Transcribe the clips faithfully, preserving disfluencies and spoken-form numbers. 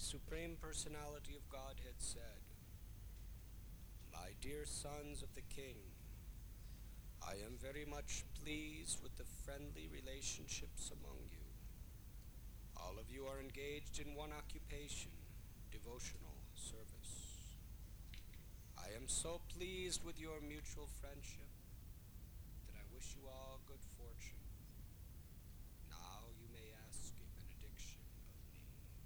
Supreme Personality of Godhead said, "My dear sons of the King, I am very much pleased with the friendly relationships among you. All of you are engaged in one occupation, devotional service. I am so pleased with your mutual friendship that I wish you all good fortune. Now you may ask a benediction of me."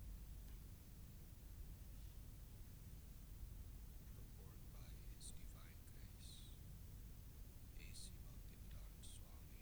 Purport by His Divine Grace, A C Bhaktivedanta Swami.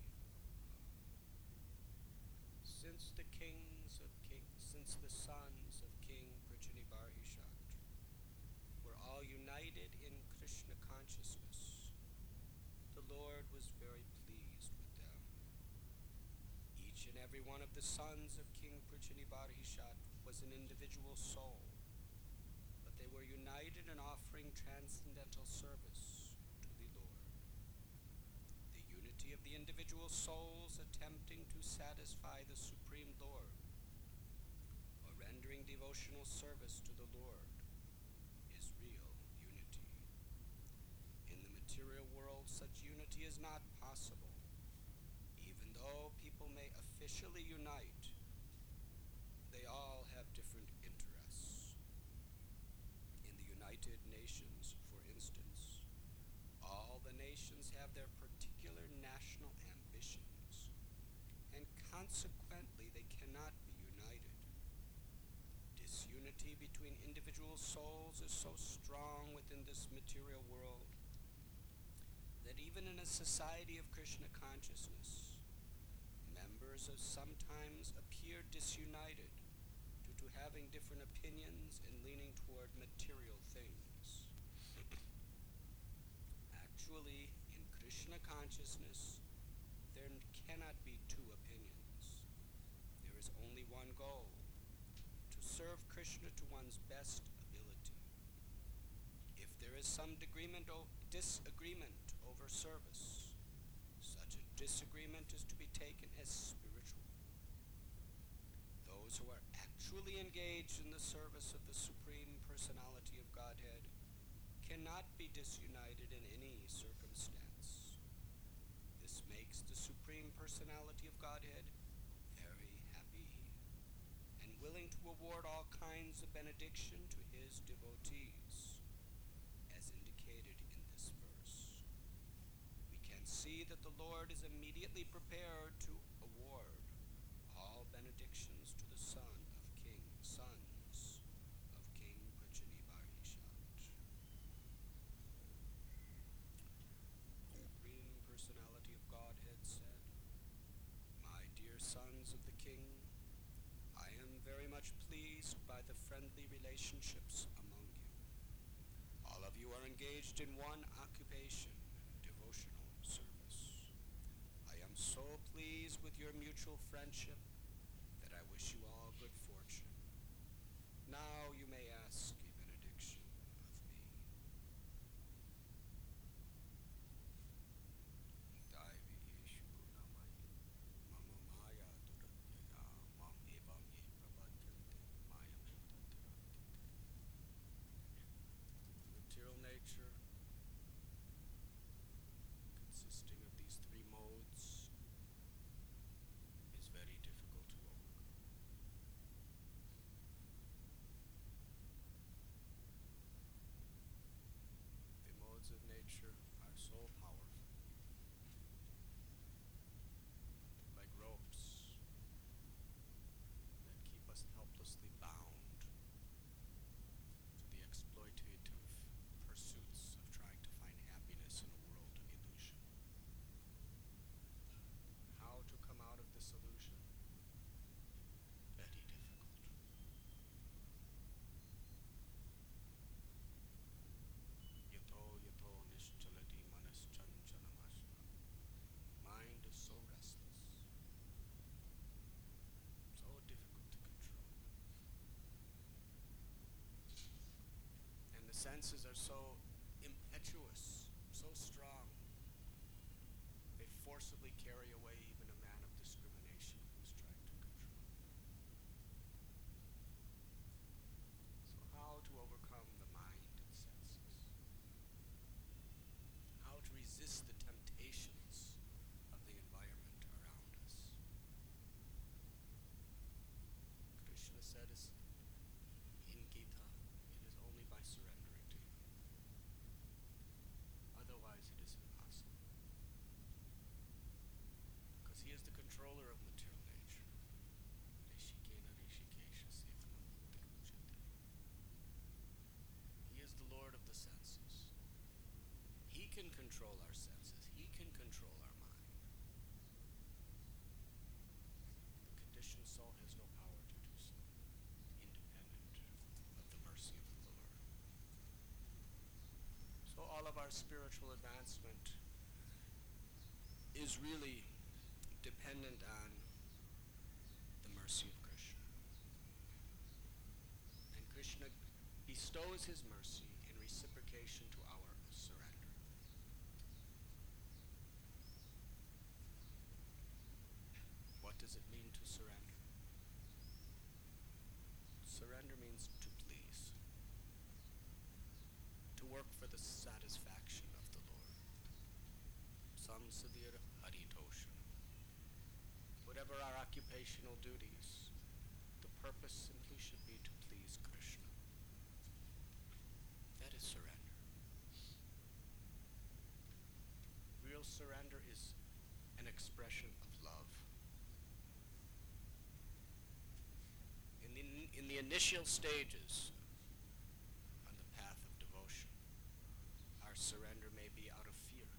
Since the kings of kings, since the sons of King Prajanibarhishat were all united in Krishna consciousness, the Lord was very pleased with them. Each and every one of the sons of King Prajanibarhishat was an individual soul, but they were united in offering transcendental service to the Lord. The unity of the individual souls attempting to satisfy the Supreme Lord, or rendering devotional service to the Lord, is real unity. In the material world, such unity is not possible. Even though people may officially unite, they all have different interests. In the United Nations, for instance, all the nations have their particular national ambitions, and consequently they cannot be united. Disunity between individual souls is so strong within this material world that even in a society of Krishna consciousness, members of sometimes appear disunited due to having different opinions and leaning toward material things. Actually, in Krishna consciousness, there cannot be two opinions. There is only one goal: to serve Krishna to one's best ability. If there is some disagreement, o- disagreement over service, such a disagreement is to be taken as spiritual. Those who are actually engaged in the service of the Supreme Personality of Godhead cannot be disunited in any circumstance. This makes the Supreme Personality of Godhead very happy and willing to award all kinds of benediction to his devotees, as indicated in this verse. We can see that the Lord is immediately prepared to award all benedictions to the son of King, sons of King Prajanibarhishat. Supreme Personality of Godhead said, "My dear sons of the King, I am very much pleased by the friendly relationships among you. All of you are engaged in one occupation, devotional service. I am so pleased with your mutual friendship that I wish you all good fortune. Now you may ask a benediction of me." Daivi Yeshu Namai Mama Maya Duratyaya Mam Evam Ye Prabhadyante Maya Material nature, consisting of these three modes, is very difficult to overcome. The modes of nature are so powerful, like ropes that keep us helplessly bound to the exploitative pursuits of trying to find happiness in a world of illusion. How to come out of this illusion? Very difficult. Yato yato nischalati manaschanchalamasna. Mind is so restless, so difficult to control. And the senses are so impetuous, so strong, they forcibly carry away even a man of discrimination who is trying to control. can control our senses. He can control our mind. The conditioned soul has no power to do so, independent of the mercy of the Lord. So all of our spiritual advancement is really dependent on the mercy of Krishna. And Krishna bestows his mercy in reciprocation to our surrender. What does it mean to surrender? Surrender means to please, to work for the satisfaction of the Lord. Samsadhir Haritosha. Whatever our occupational duties, the purpose simply should be to please Krishna. That is surrender. Real surrender is an expression of love. In the, in the initial stages on the path of devotion, our surrender may be out of fear.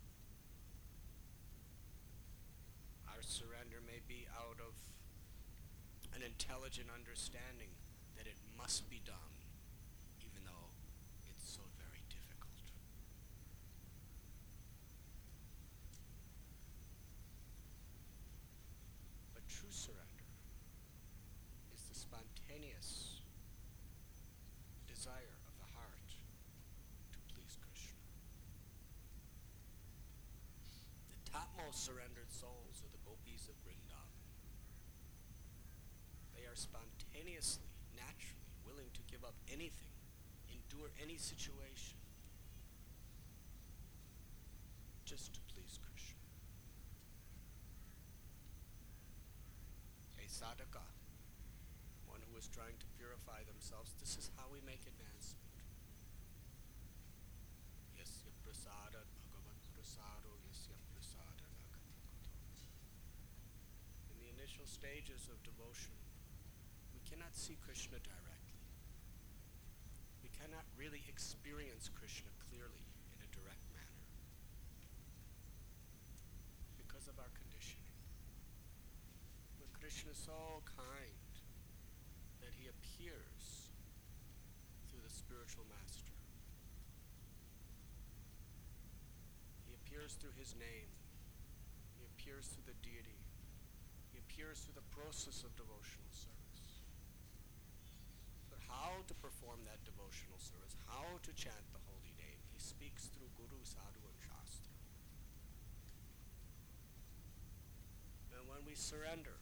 Our surrender may be out of an intelligent understanding that it must be done, even though it's so very difficult. But true surrender is the spontaneous desire of the heart to please Krishna. The topmost surrendered souls are the gopis of Vrindavan. They are spontaneously, naturally willing to give up anything, endure any situation, just to please Krishna. A sadhaka, one who is trying to purify themselves, this is how we make advancement. Yasya prasada bhagavat prasado yasya prasada nagatakuto. In the initial stages of devotion, we cannot see Krishna directly. We cannot really experience Krishna clearly in a direct manner because of our conditioning. But Krishna is so kind that he appears through the spiritual master. He appears through his name. He appears through the deity. He appears through the process of devotional service. But how to perform that devotional service, how to chant the holy name, he speaks through Guru, Sadhu, and Shastra. And when we surrender,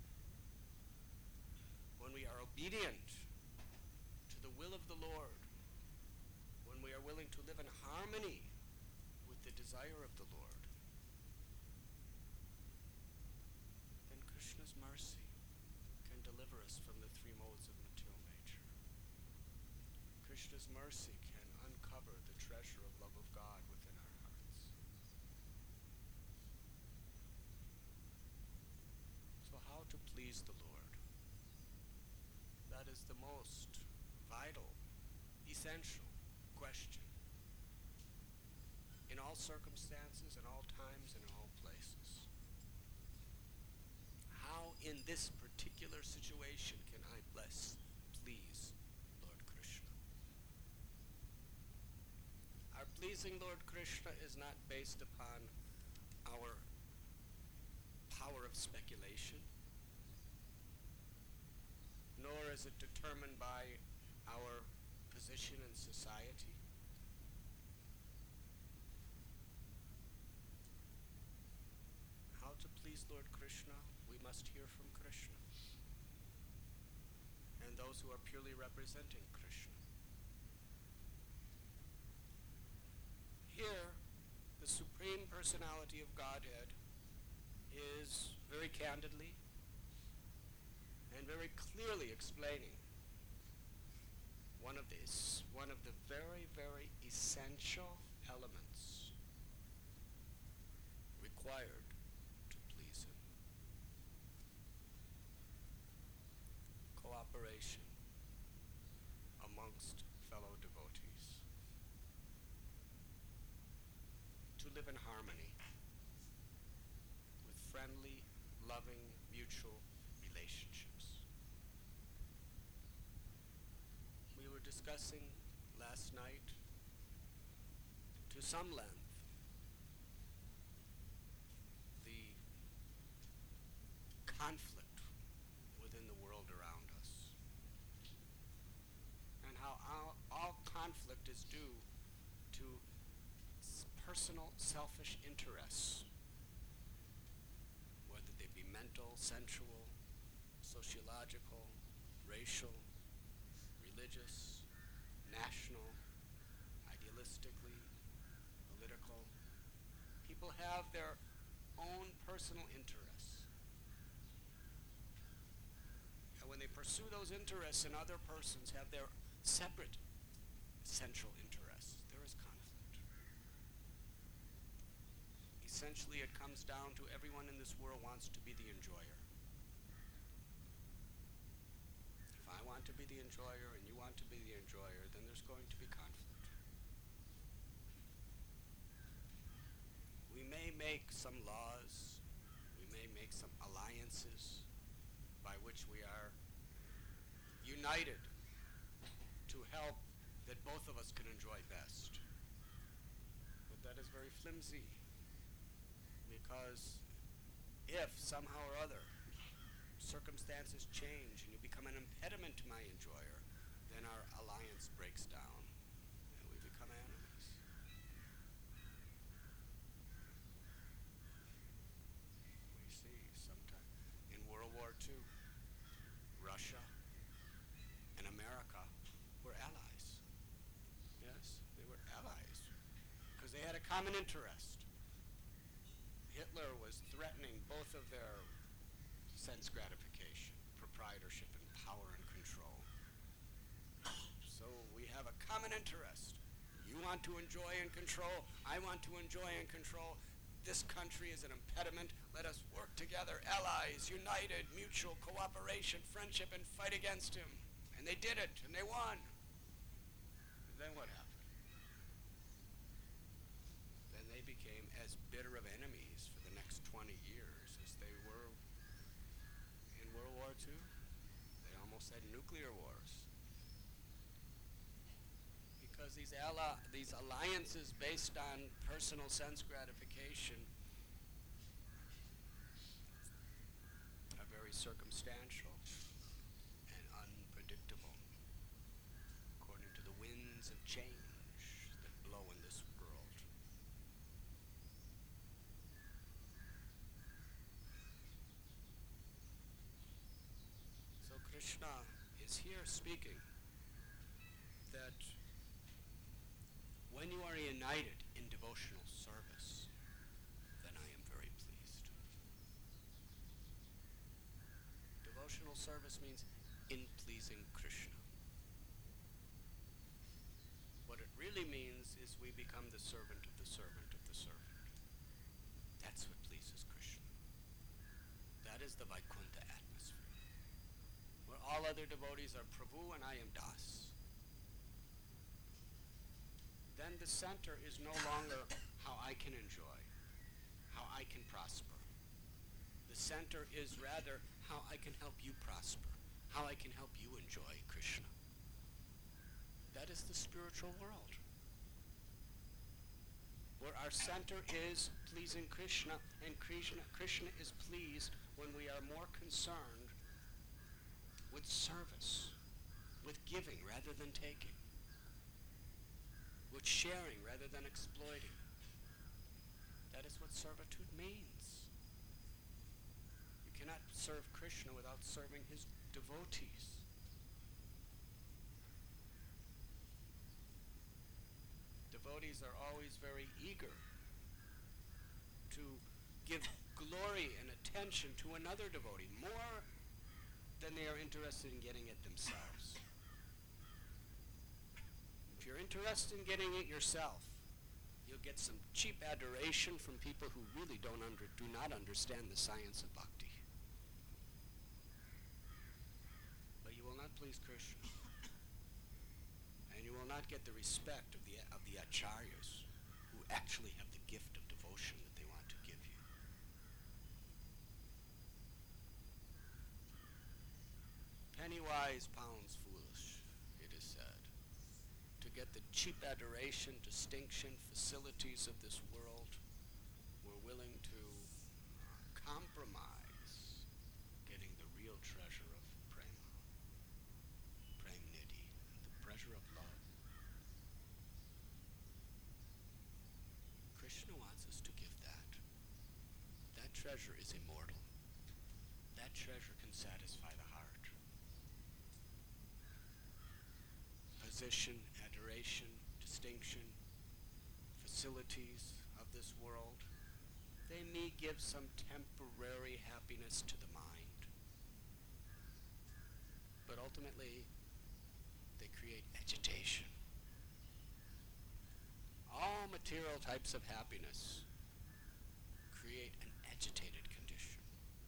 when we are obedient to the will of the Lord, when we are willing to live in harmony with the desire of the Lord, then Krishna's mercy can deliver us from the three modes of material nature. Krishna's mercy can uncover the treasure of love of God within our hearts. So how to please the Lord? That is the most vital, essential question in all circumstances, in all times, and in all places. How in this particular situation can I bless, please Lord Krishna? Our pleasing Lord Krishna is not based upon our power of speculation, nor is it determined by our position in society. How to please Lord Krishna? We must hear from Krishna and those who are purely representing Krishna. Here, the Supreme Personality of Godhead is very candidly and very clearly explaining one of these, one of the very, very essential elements required to please him. Cooperation amongst fellow devotees. live in harmony with friendly, loving, mutual relationships. We were discussing last night, to some length, the conflict within the world around us, and how all, all conflict is due to s- personal, selfish interests, whether they be mental, sensual, sociological, racial, religious, national, idealistically, political. People have their own personal interests. And when they pursue those interests and other persons have their separate essential interests, there is conflict. Essentially, it comes down to everyone in this world wants to be the enjoyer. If I want to be the enjoyer and you want to be the enjoyer, then there's going to be conflict. We may make some laws, we may make some alliances by which we are united to help that both of us can enjoy best. But that is very flimsy, because if somehow or other circumstances change and you become an impediment to my enjoyer, then our alliance breaks down and we become enemies. We see sometime in World War Two, Russia and America were allies. Yes, they were allies because they had a common interest. Hitler was threatening both of their sense gratification, proprietorship, and power and control. So we have a common interest. You want to enjoy and control, I want to enjoy and control. This country is an impediment. Let us work together, allies, united, mutual cooperation, friendship, and fight against him. And they did it, and they won. And then what happened? Then they became as bitter of enemies for the next twenty years as they were in World War Two. They almost had nuclear wars. Because these, ally- these alliances based on personal sense gratification are very circumstantial and unpredictable, according to the winds of change that blow in this world. So Krishna is here speaking that when you are united in devotional service, then I am very pleased. Devotional service means in pleasing Krishna. What it really means is we become the servant of the servant of the servant. That's what pleases Krishna. That is the Vaikuntha atmosphere, where all other devotees are Prabhu and I am Das. Then the center is no longer how I can enjoy, how I can prosper. The center is rather how I can help you prosper, how I can help you enjoy Krishna. That is the spiritual world, where our center is pleasing Krishna, and Krishna, Krishna is pleased when we are more concerned with service, with giving rather than taking, with sharing rather than exploiting. That is what servitude means. You cannot serve Krishna without serving his devotees. Devotees are always very eager to give glory and attention to another devotee, more than they are interested in getting it themselves. If you're interested in getting it yourself, you'll get some cheap adoration from people who really don't under, do not understand the science of bhakti. But you will not please Krishna. And you will not get the respect of the, of the acharyas, who who actually have the gift of devotion that they want to give you. Penny wise, pounds foolish, it is said. To get the cheap adoration, distinction, facilities of this world, we're willing to compromise getting the real treasure of prema, prem nidhi, the treasure of love. Krishna wants us to give that. That treasure is immortal. That treasure can satisfy the heart. Position, adoration, distinction, facilities of this world, they may give some temporary happiness to the mind, but ultimately they create agitation. All material types of happiness create an agitated condition.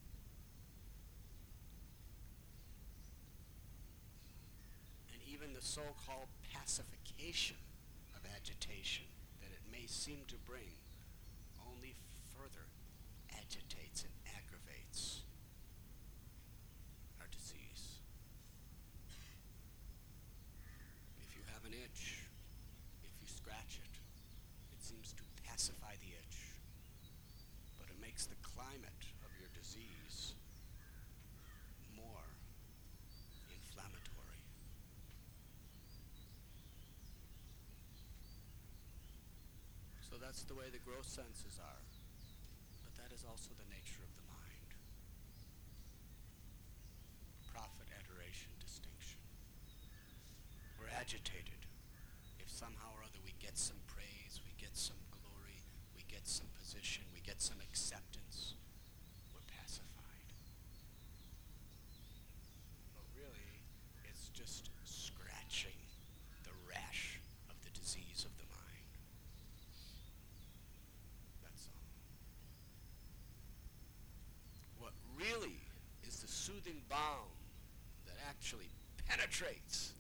And even the so-called pacification of agitation that it may seem to bring only further agitates and aggravates our disease. If you have an itch, if you scratch it, it seems to pacify the itch, but it makes the climate of your disease more inflammatory. So that's the way the gross senses are, but that is also the nature of the mind. Profit, adoration, distinction. We're agitated. If somehow or other we get some praise, we get some glory, we get some position, we get some acceptance, we're pacified. But really, it's just scratching the rash of the disease of the mind. That's all. What really is the soothing balm that actually penetrates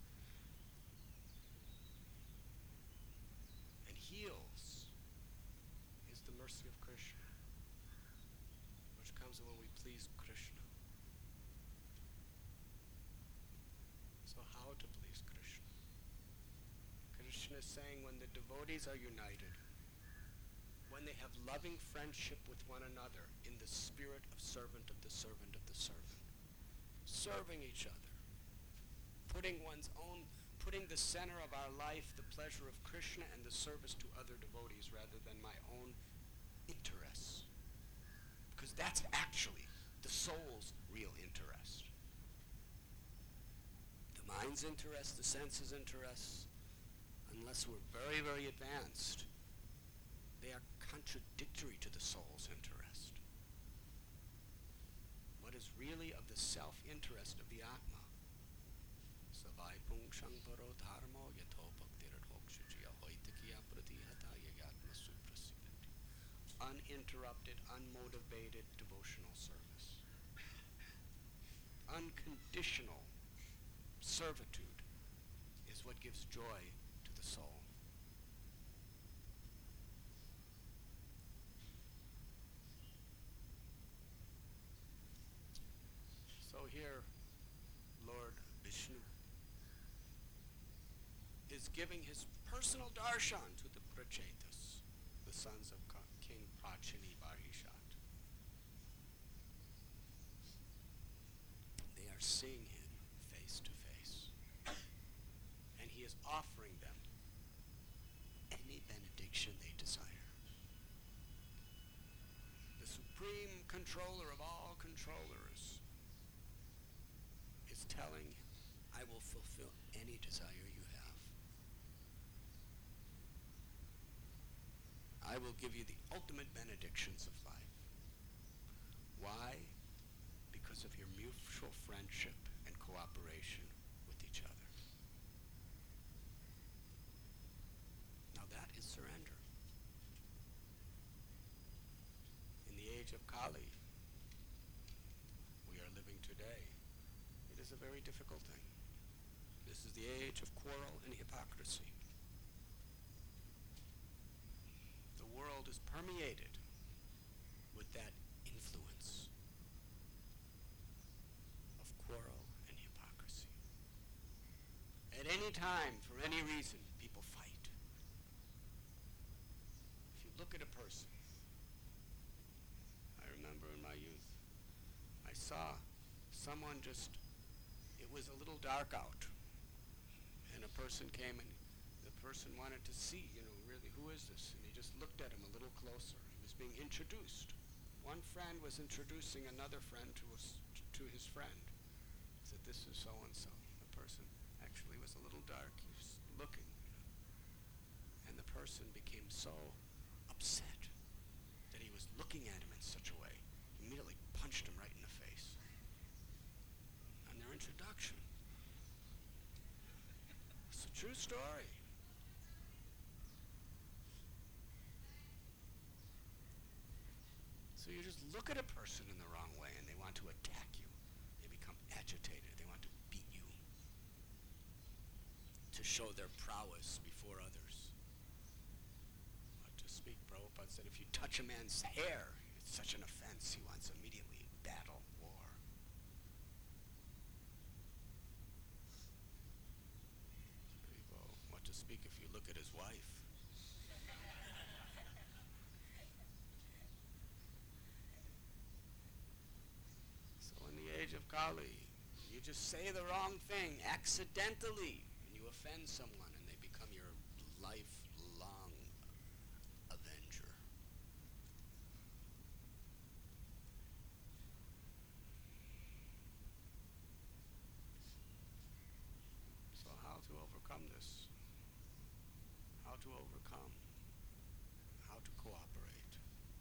and heals is the mercy of Krishna, which comes when we please Krishna. So how to please Krishna? Krishna is saying when the devotees are united, when they have loving friendship with one another in the spirit of servant of the servant of the servant, serving each other, putting one's own, putting the center of our life, the pleasure of Krishna and the service to other devotees rather than my own interests. Because that's actually the soul's real interest. The mind's interest, the senses' interests, unless we're very, very advanced, they are contradictory to the soul's interest. What is really of the self-interest of the Atma? Savai pungshang paro dharmo yato bhaktiradhokshajiya hoitikiya pratihata yagatma suprasidati. Uninterrupted, unmotivated devotional service. Unconditional servitude is what gives joy to the soul. So here, Lord Vishnu is giving his personal darshan to the Prachetas, the sons of King Prachini Barhishat. They are seeing him face to face, and he is offering them any benediction they desire. The supreme controller of all controllers is telling, I will fulfill any desire you have. I will give you the ultimate benedictions of life. Why? Because of your mutual friendship and cooperation with each other. Now that is surrender. In the age of Kali, we are living today, it is a very difficult thing. This is the age of quarrel and hypocrisy. world is permeated with that influence of quarrel and hypocrisy. At any time, for any reason, people fight. If you look at a person, I remember in my youth, I saw someone just, it was a little dark out, and a person came and the person wanted to see, you know, really, who is this? And he just looked at him a little closer. He was being introduced. One friend was introducing another friend to, us, to his friend. He said, this is so-and-so. The person actually was a little dark. He was looking, you know. And the person became so upset that he was looking at him in such a way. He immediately punched him right in the face. On their introduction. It's a true story. So you just look at a person in the wrong way and they want to attack you. They become agitated. They want to beat you. To show their prowess before others. What to speak, Prabhupada said, if you touch a man's hair, it's such an offense. He wants immediately battle, war. What to speak if you look at his wife? Of Kali. You just say the wrong thing accidentally and you offend someone and they become your lifelong avenger. So how to overcome this? How to overcome? How to cooperate?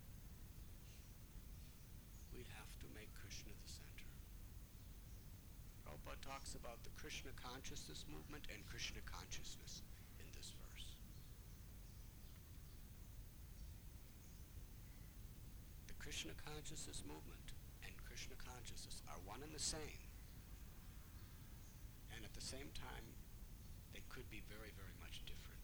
We have to make Krishna the center. Prabhupada talks about the Krishna consciousness movement and Krishna consciousness in this verse. The Krishna consciousness movement and Krishna consciousness are one and the same. And at the same time, they could be very, very much different.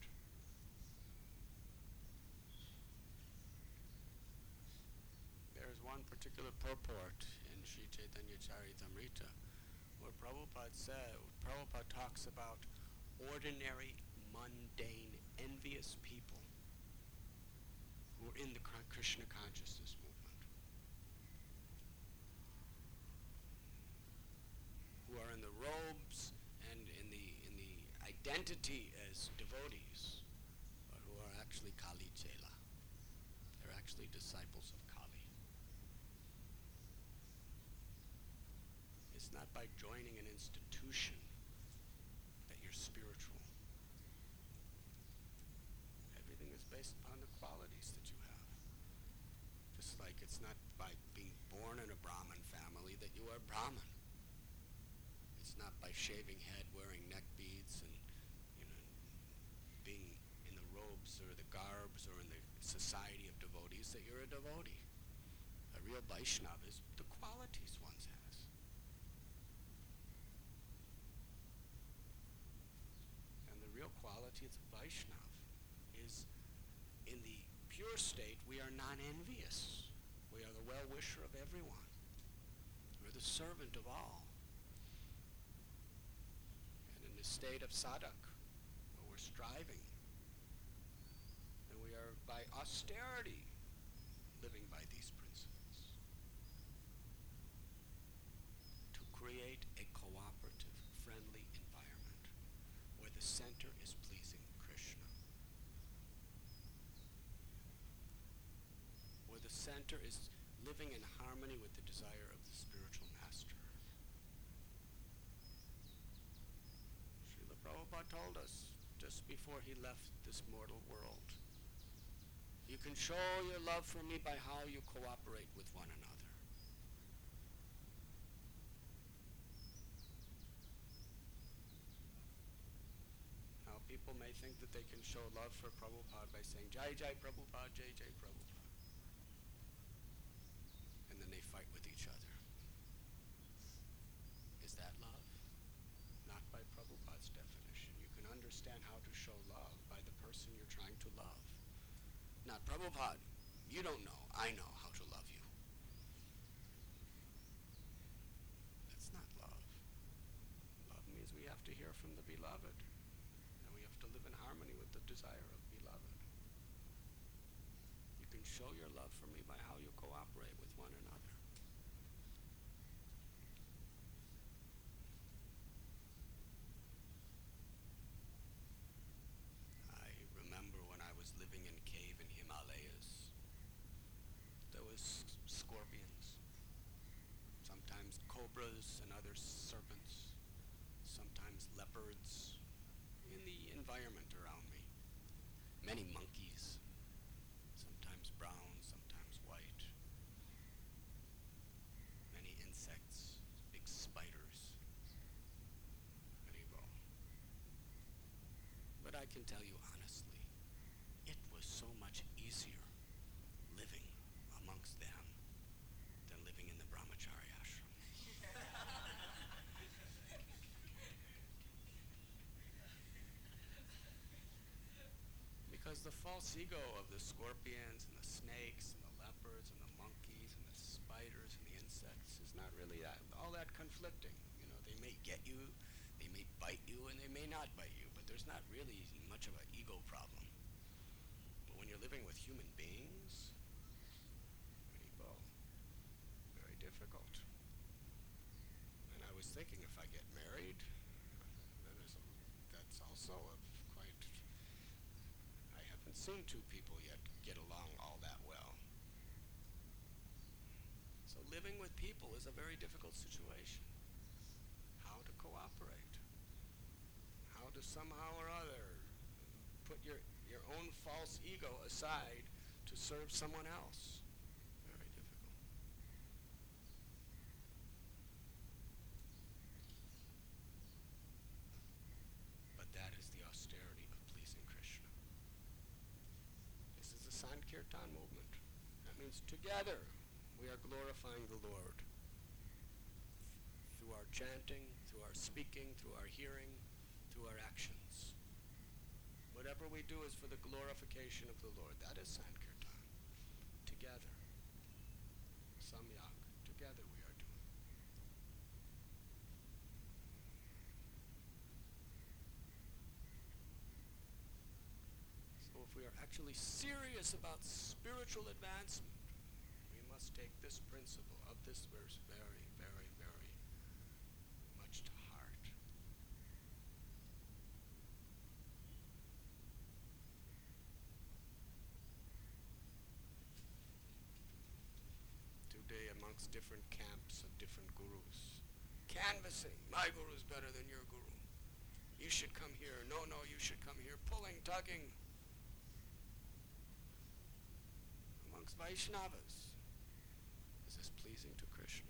There is one particular purport in Sri Chaitanya Charitamrita where Prabhupada said, Prabhupada talks about ordinary, mundane, envious people who are in the Krishna consciousness movement, who are in the robes and in the in the identity as devotees, but who are actually Kali Chela. They're actually disciples of Kali. It's not by joining an institution that you're spiritual. Everything is based upon the qualities that you have. Just like it's not by being born in a Brahmin family that you are Brahmin. It's not by shaving head, wearing neck beads, and you know, being in the robes or the garbs or in the society of devotees that you're a devotee. A real Vaishnava is the qualities one has. Real quality of the Vaishnava is in the pure state we are non-envious. We are the well-wisher of everyone. We're the servant of all. And in the state of sadhak, where we're striving, and we are by austerity living by these principles to create a cooperative, friendly environment where the center is pleasing Krishna. Where the center is living in harmony with the desire of the spiritual master. Srila Prabhupada told us just before he left this mortal world, you can show your love for me by how you cooperate with one another. People may think that they can show love for Prabhupada by saying, Jai Jai Prabhupada, Jai Jai Prabhupada. And then they fight with each other. Is that love? Not by Prabhupada's definition. You can understand how to show love by the person you're trying to love. Not Prabhupada. You don't know. I know how to love you. That's not love. Love means we have to hear from the beloved, and we have to live in harmony with the desire of beloved. You can show your love for me by how you cooperate with one another. I remember when I was living in a cave in Himalayas, there was scorpions, sometimes cobras and other serpents, sometimes leopards in the environment around me, many monkeys, sometimes brown, sometimes white, many insects, big spiders, Haribo. But I can tell you honestly, it was so much easier living amongst them than living in the brahmachari ashram. Because the false ego of the scorpions and the snakes and the leopards and the monkeys and the spiders and the insects is not really that, all that conflicting. You know, they may get you, they may bite you, and they may not bite you, but there's not really much of an ego problem. But when you're living with human beings, very difficult. And I was thinking, if I get married, then there's a, that's also a quite, I haven't seen two people yet get along all that well. So living with people is a very difficult situation. How to cooperate. How to somehow or other put your, your own false ego aside to serve someone else. Very difficult. But that is the austerity of pleasing Krishna. This is the Sankirtan movement. That means together we are glorifying the Lord. Through our chanting, through our speaking, through our hearing, through our actions. Whatever we do is for the glorification of the Lord. That is Sankirtan. Together. Samyak. Together we are doing. So if we are actually serious about spiritual advancement, we must take this principle of this verse very, very, very much to heart. Today, amongst different camps of different gurus, canvassing, my guru is better than your guru. You should come here. No, no, you should come here. Pulling, tugging. Amongst Vaishnavas, is this pleasing to Krishna?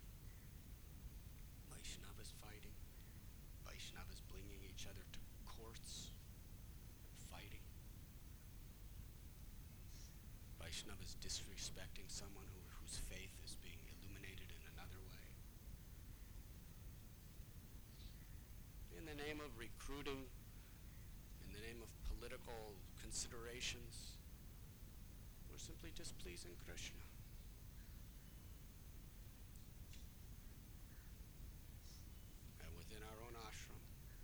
Vaishnavas fighting. Vaishnavas bringing each other to courts, fighting. Vaishnavas disrespecting someone who, whose faith is being illuminated in another way. In the name of recruiting, in the name of political considerations, we're simply displeasing Krishna. And within our own ashram,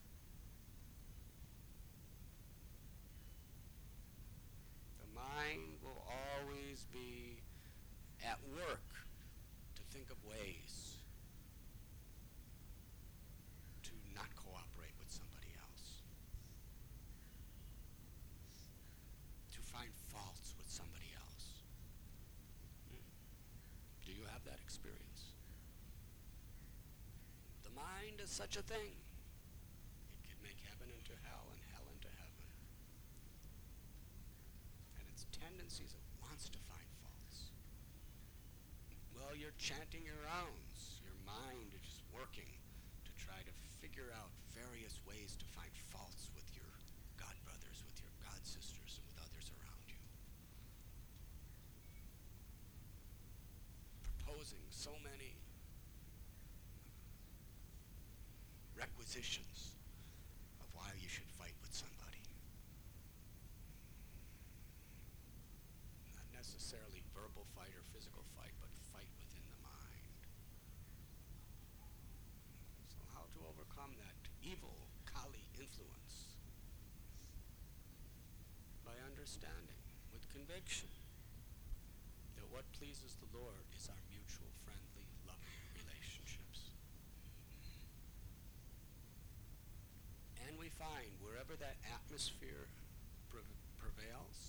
the mind will always be at work to think of ways to not cooperate with somebody else, to find faults with somebody else. Hmm. Do you have that experience? The mind is such a thing. It can make heaven into hell and hell into heaven. And its tendencies, it wants to find faults. Well, you're chanting your rounds. Your mind is just working to try to figure out various ways to find faults with your god brothers, with your god sisters, and with others around you. Proposing so many requisitions of why you should fight with somebody. necessarily verbal fight or physical fight, but fight within the mind. So how to overcome that evil Kali influence? By understanding with conviction that what pleases the Lord is our mutual, friendly, loving relationships. And we find wherever that atmosphere pre- prevails,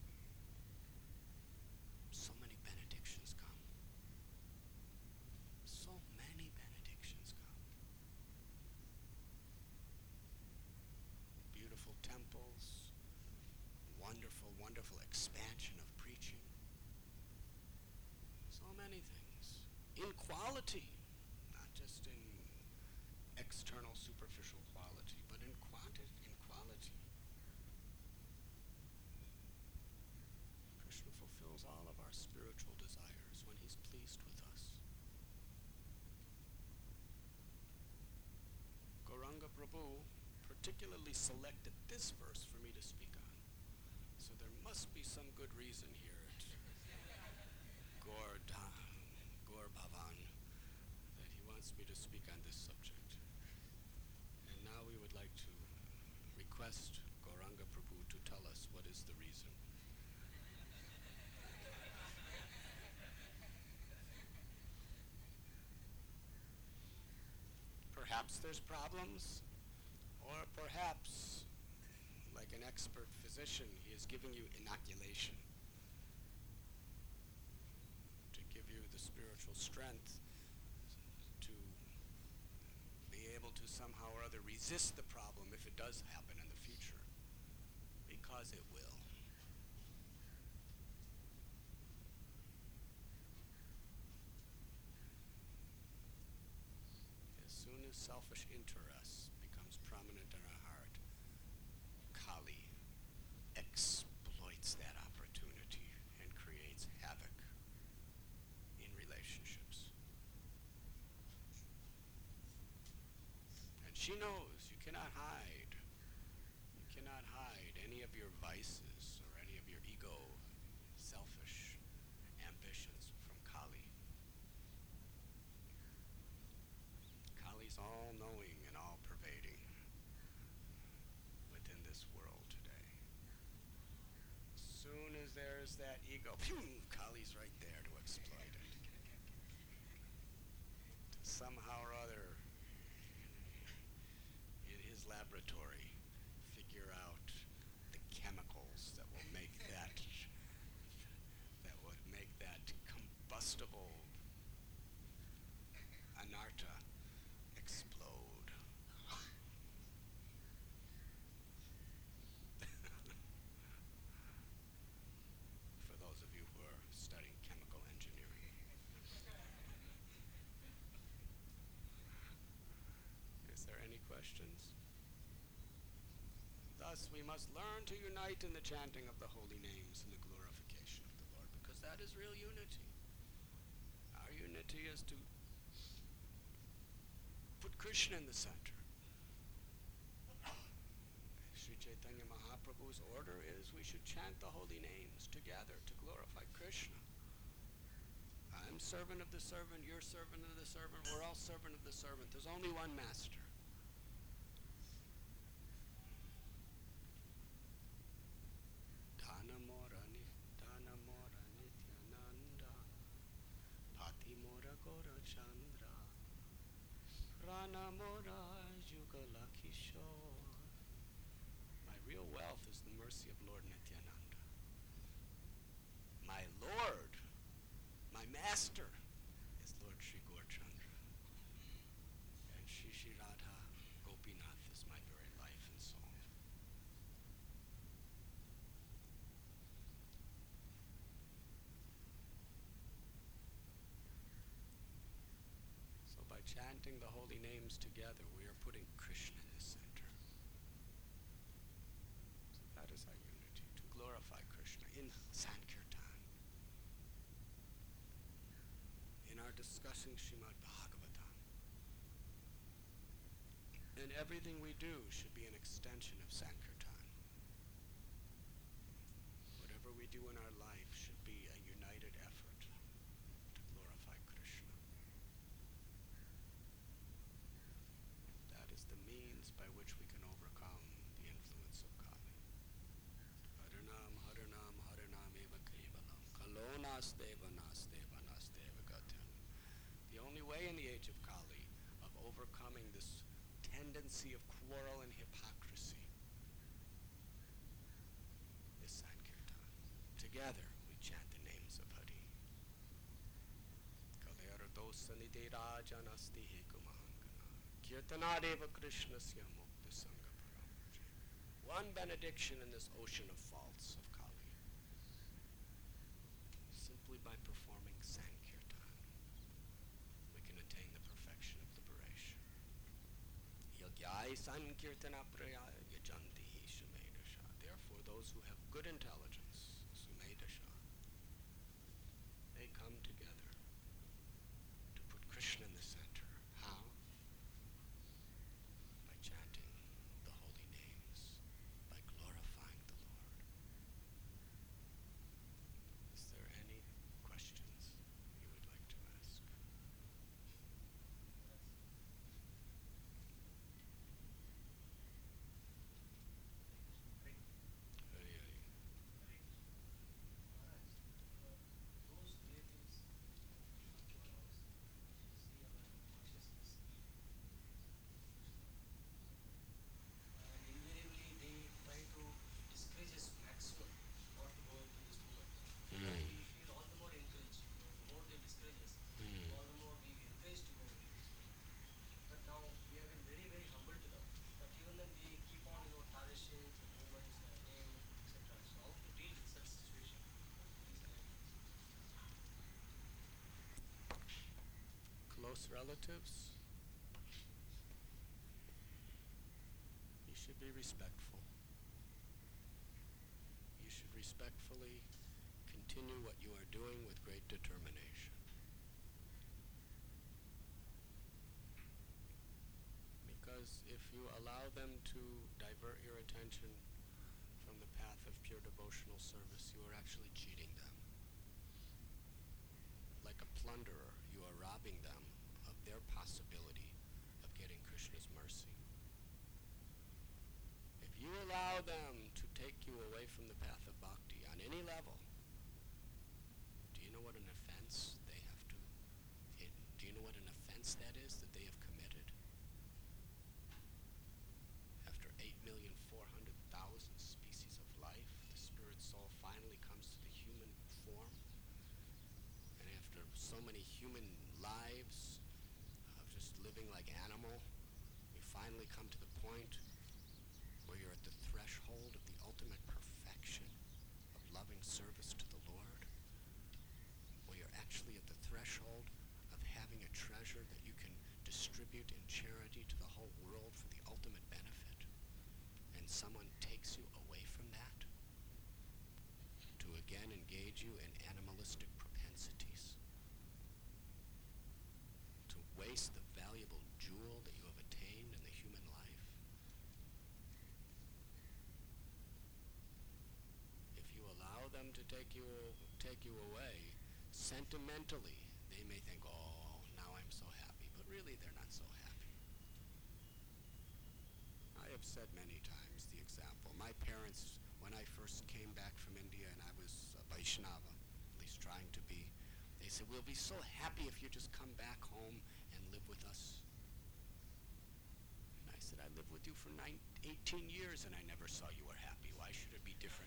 so many benedictions come. So many benedictions come. Beautiful temples, wonderful, wonderful expansion of preaching. So many things. In quality, not just in external, superficial quality, but in quantity, in quality. Krishna fulfills all of our spiritual desires when he's pleased with us. Gauranga Prabhu particularly selected this verse for me to speak on. So there must be some good reason here at Gaur Dham, Gaur Bhavan, that he wants me to speak on this subject. And now we would like to request Gauranga Prabhu to tell us what is the reason. Perhaps there's problems, or perhaps, like an expert physician, he is giving you inoculation to give you the spiritual strength to be able to somehow or other resist the problem if it does happen in the future, because it will. As soon as selfish interest becomes prominent in our heart, Kali exploits that opportunity and creates havoc in relationships. And she knows you cannot hide. You cannot hide any of your vices or any of your ego, selfish ambitions from Kali. Kali's all-knowing and all-pervading within this world today. As soon as there's that ego, phew, Kali's right there to exploit it. To somehow or other, in his laboratory, figure out the chemicals that will make that, that would make that combustible anarta explode. For those of you who are studying chemical engineering. Is there any questions? Thus, we must learn to unite in the chanting of the holy names and the glorification of the Lord, because that is real unity. Our unity is to put Krishna in the center. Sri Chaitanya Mahaprabhu's order is we should chant the holy names together to glorify Krishna. I'm servant of the servant, you're servant of the servant, we're all servant of the servant. There's only one master. Dhanamora Dhanamora Nityananda Patimora Gora Chandra Ranamora Yugala Kishore. My real wealth is the mercy of Lord Nityananda. My Lord, my master, is Lord Sri Gaurachandra. And Shri Shri Radha Gopinath is my very life and soul. So by chanting the holy names together, we are putting Krishna in the center. So that is our unity, to glorify Krishna in Sankirtan. In our discussing Srimad Bhagavatam. And everything we do should be an extension of Sankirtan. Whatever we do in our life should be tendency of quarrel and hypocrisy. This Sankirtan. Together we chant the names of Hari. Kalayara dosanide rajanasti hekumahangana. Kirtanadeva krishnasya mukta sangha paramurje. One benediction in this ocean of faults of Kali. Simply by performing Sankirtan, we can attain the perfection of liberation. Yagyai Sankirtana prayaya yajanti hi sumedasha. Therefore, those who have good intelligence, sumedasha, they come together to put Krishna in the center. How? By chanting the holy names, by glorifying the Lord. Is there any questions you would like to ask? Hari Hari. Those creatives who are ours, see our consciousness, and invariably they try to discourage us maximum not to go into this movement. Mm. We feel all the more encouraged. You know, the more they discourage us, Mm. all the more we encourage to go into this movement. But now we have been very, very humble to them. But even then they keep on, you know, tarnishing the movements, the name, et cetera. So how to deal with such situation? Please enlighten us. Close relatives, you should be respectful. You should respectfully continue what you are doing with great determination. Because if you allow them to divert your attention from the path of pure devotional service, you are actually cheating them. Like a plunderer, you are robbing them of their possibility of getting Krishna's mercy. If you allow them to take you away from the path of bhakti on any level, do you know what an offense they have to, it, do you know what an offense that is that they have committed? After eight million four hundred thousand species of life, the spirit soul finally comes to the human form. And after so many human lives of just living like animal, you finally come to the point where you're at the threshold of the ultimate perfection of loving service to the Lord, where you're actually at the threshold of having a treasure that you can distribute in charity to the whole world for the ultimate benefit, and someone takes you away from that to again engage you in animalistic propensities, to waste the valuable jewel that you have attained in the human life. If you allow them to take you take you away, sentimentally, they may think, oh, now I'm so happy, but really they're not so happy. I have said many times the example. My parents, when I first came back from India and I was a Vaishnava, at least trying to be, they said, we'll be so happy if you just come back home and live with us. And I said, I lived with you for nine, eighteen years and I never saw you were happy. Why should it be different?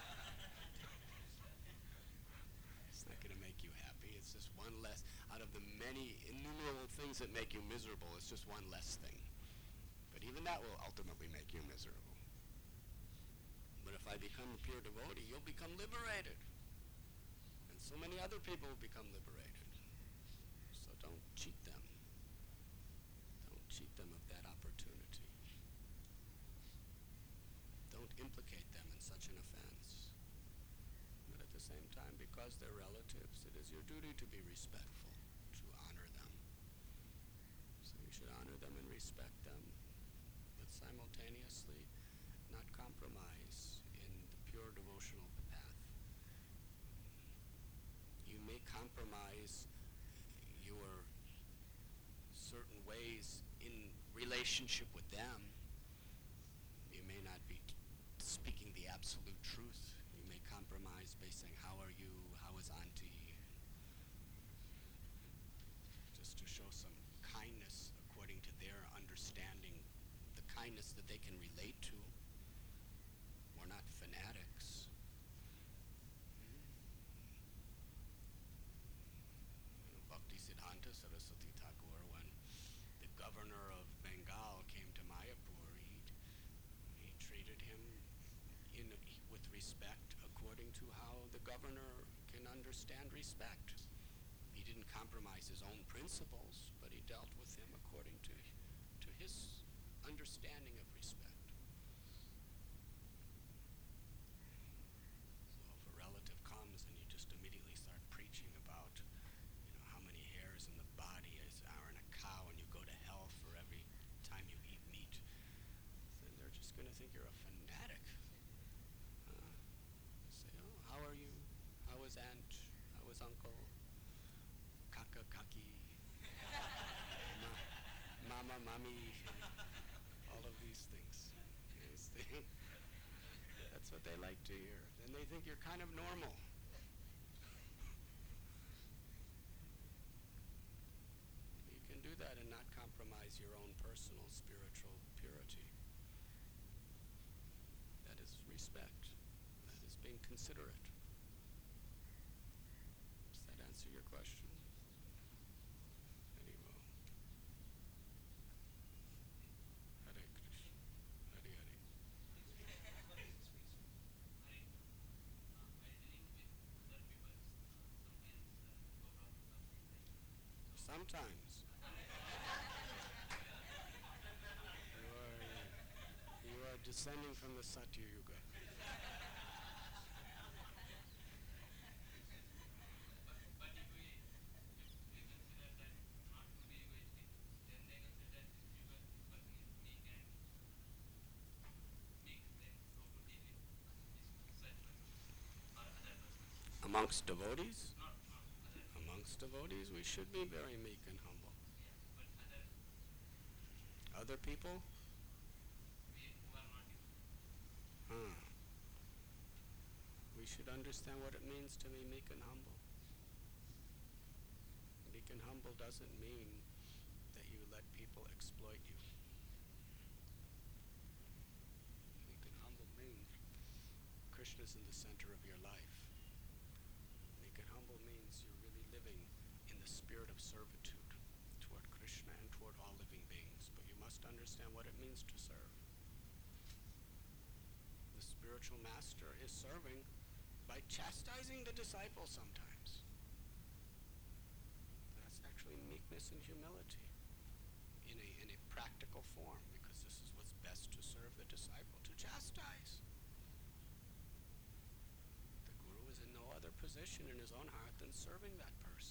It's not going to make you happy. It's just one less, out of the many innumerable things that make you miserable, it's just one less thing. But even that will ultimately make you miserable. But if I become a pure devotee, you'll become liberated. And so many other people will become liberated. So don't cheat them. Don't cheat them of that opportunity. Don't implicate them in such an offense. But at the same time, because they're relatives, it is your duty to be respectful, to honor them. So you should honor them and respect them, but simultaneously not compromise in the pure devotional path. You may compromise your certain ways in relationship with them. You may not be t- speaking the absolute truth. You may compromise by saying, how are you? How is auntie? Just to show some kindness according to their understanding according to how the governor can understand respect. He didn't compromise his own principles, but he dealt with him according to, to his understanding of respect. So if a relative comes and you just immediately start preaching about, you know, how many hairs in the body is, are in a cow, and you go to hell for every time you eat meat, then they're just going to think you're a fanatic. Uh, say, oh, how are you? How is aunt? How is uncle? Kaka, kaki, ma- mama, mommy, all of these things. Yes, they, that's what they like to hear. Then they think you're kind of normal. You can do that and not compromise your own personal spiritual purity. That is respect. That is being considerate. Does that answer your question? Very well. Hare Krishna. Hare Hare. Sometimes. You are, you are descending from the Satya Yuga. Amongst devotees? Amongst devotees, we should be very meek and humble. Other people? Huh. We should understand what it means to be meek and humble. Meek and humble doesn't mean that you let people exploit you. Meek and humble means Krishna's in the center of your life. Meek and humble means you're really living in the spirit of servitude toward Krishna and toward all living beings. But you must understand what it means to serve. The spiritual master is serving by chastising the disciple sometimes. That's actually meekness and humility in a, in a practical form, because this is what's best to serve the disciple, to chastise. The guru is in no other position in his own heart than serving that person.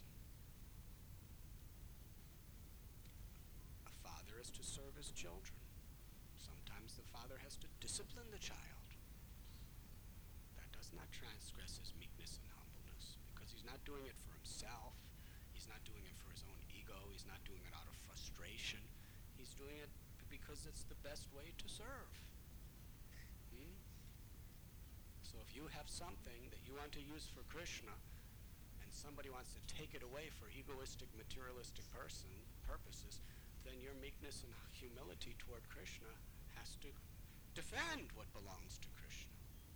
A father is to serve his children. Sometimes the father has to discipline the child. That does not transgress his meekness and humbleness, because he's not doing it for himself. He's not doing it for his own ego. He's not doing it out of frustration. He's doing it because it's the best way to serve. Hmm? So if you have something that you want to use for Krishna, and somebody wants to take it away for egoistic, materialistic person purposes, then your meekness and humility toward Krishna has to defend what belongs to Krishna.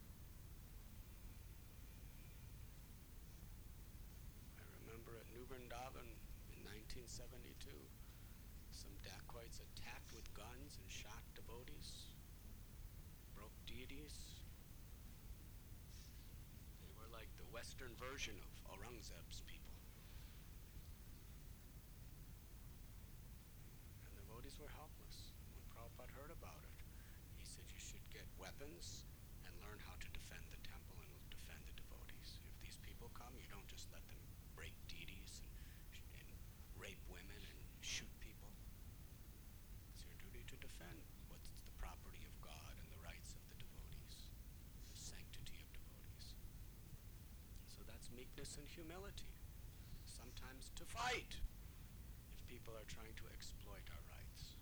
I remember at New Vrindavan in nineteen seventy-two, some dacoits attacked with guns and shot devotees, broke deities. They were like the Western version of Aurangzeb's people. And the devotees were helpless. When Prabhupada heard about it, he said you should get weapons and learn how to defend the temple and defend the devotees. If these people come, you don't just let them break deities and, and rape women and shoot people. It's your duty to defend what's the property of God and the rights of the devotees, the sanctity of devotees. So that's meekness and humility. Sometimes to fight if people are trying to exploit our rights.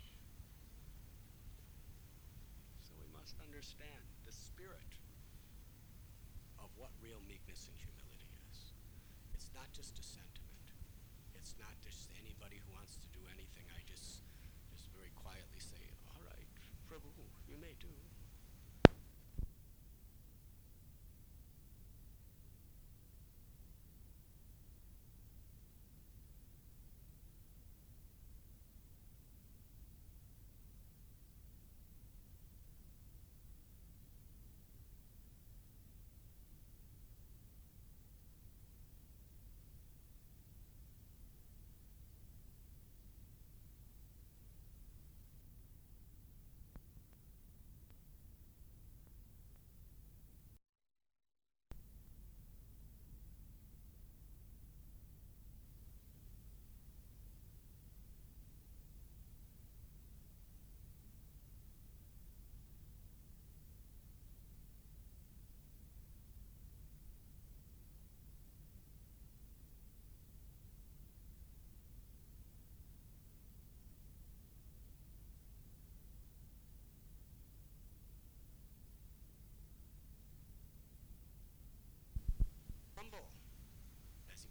So we must understand the spirit of what real meekness and humility is. It's not just a sentiment. It's not just anybody who wants to do anything. I just, just very quietly say, all right, Prabhu, you may do.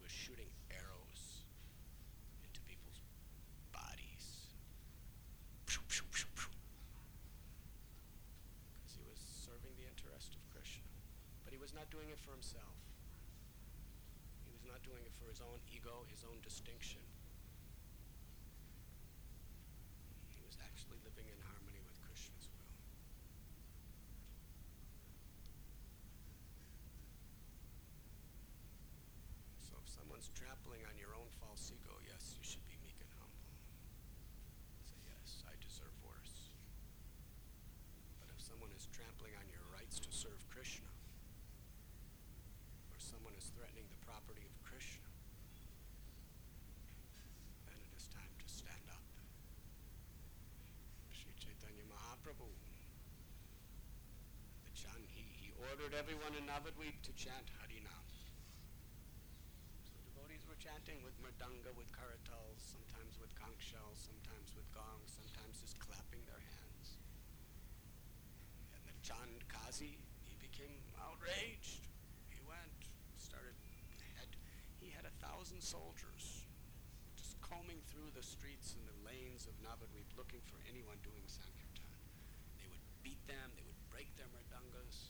was shooting arrows into people's bodies. Because he was serving the interest of Krishna. But he was not doing it for himself. He was not doing it for his own ego, his own distinction. He was actually living in harmony with Krishna's will. So if someone's trampling on your own false ego, yes, you should be meek and humble. Say, yes, I deserve worse. But if someone is trampling on your rights to serve Krishna, or someone is threatening the property of Krishna, then it is time to stand up. Sri Chaitanya Mahaprabhu, the chant, he, he ordered everyone in Navadvip to chant Harinam. So devotees were chanting with mridanga, with karatals, sometimes with conch shells, sometimes with gongs, sometimes just clapping their hands. And the Chand Kazi, he became outraged. He went, started, had, he had a thousand soldiers just combing through the streets and the lanes of Navadvip looking for anyone doing Sankirtan. They would beat them, they would break their mridangas.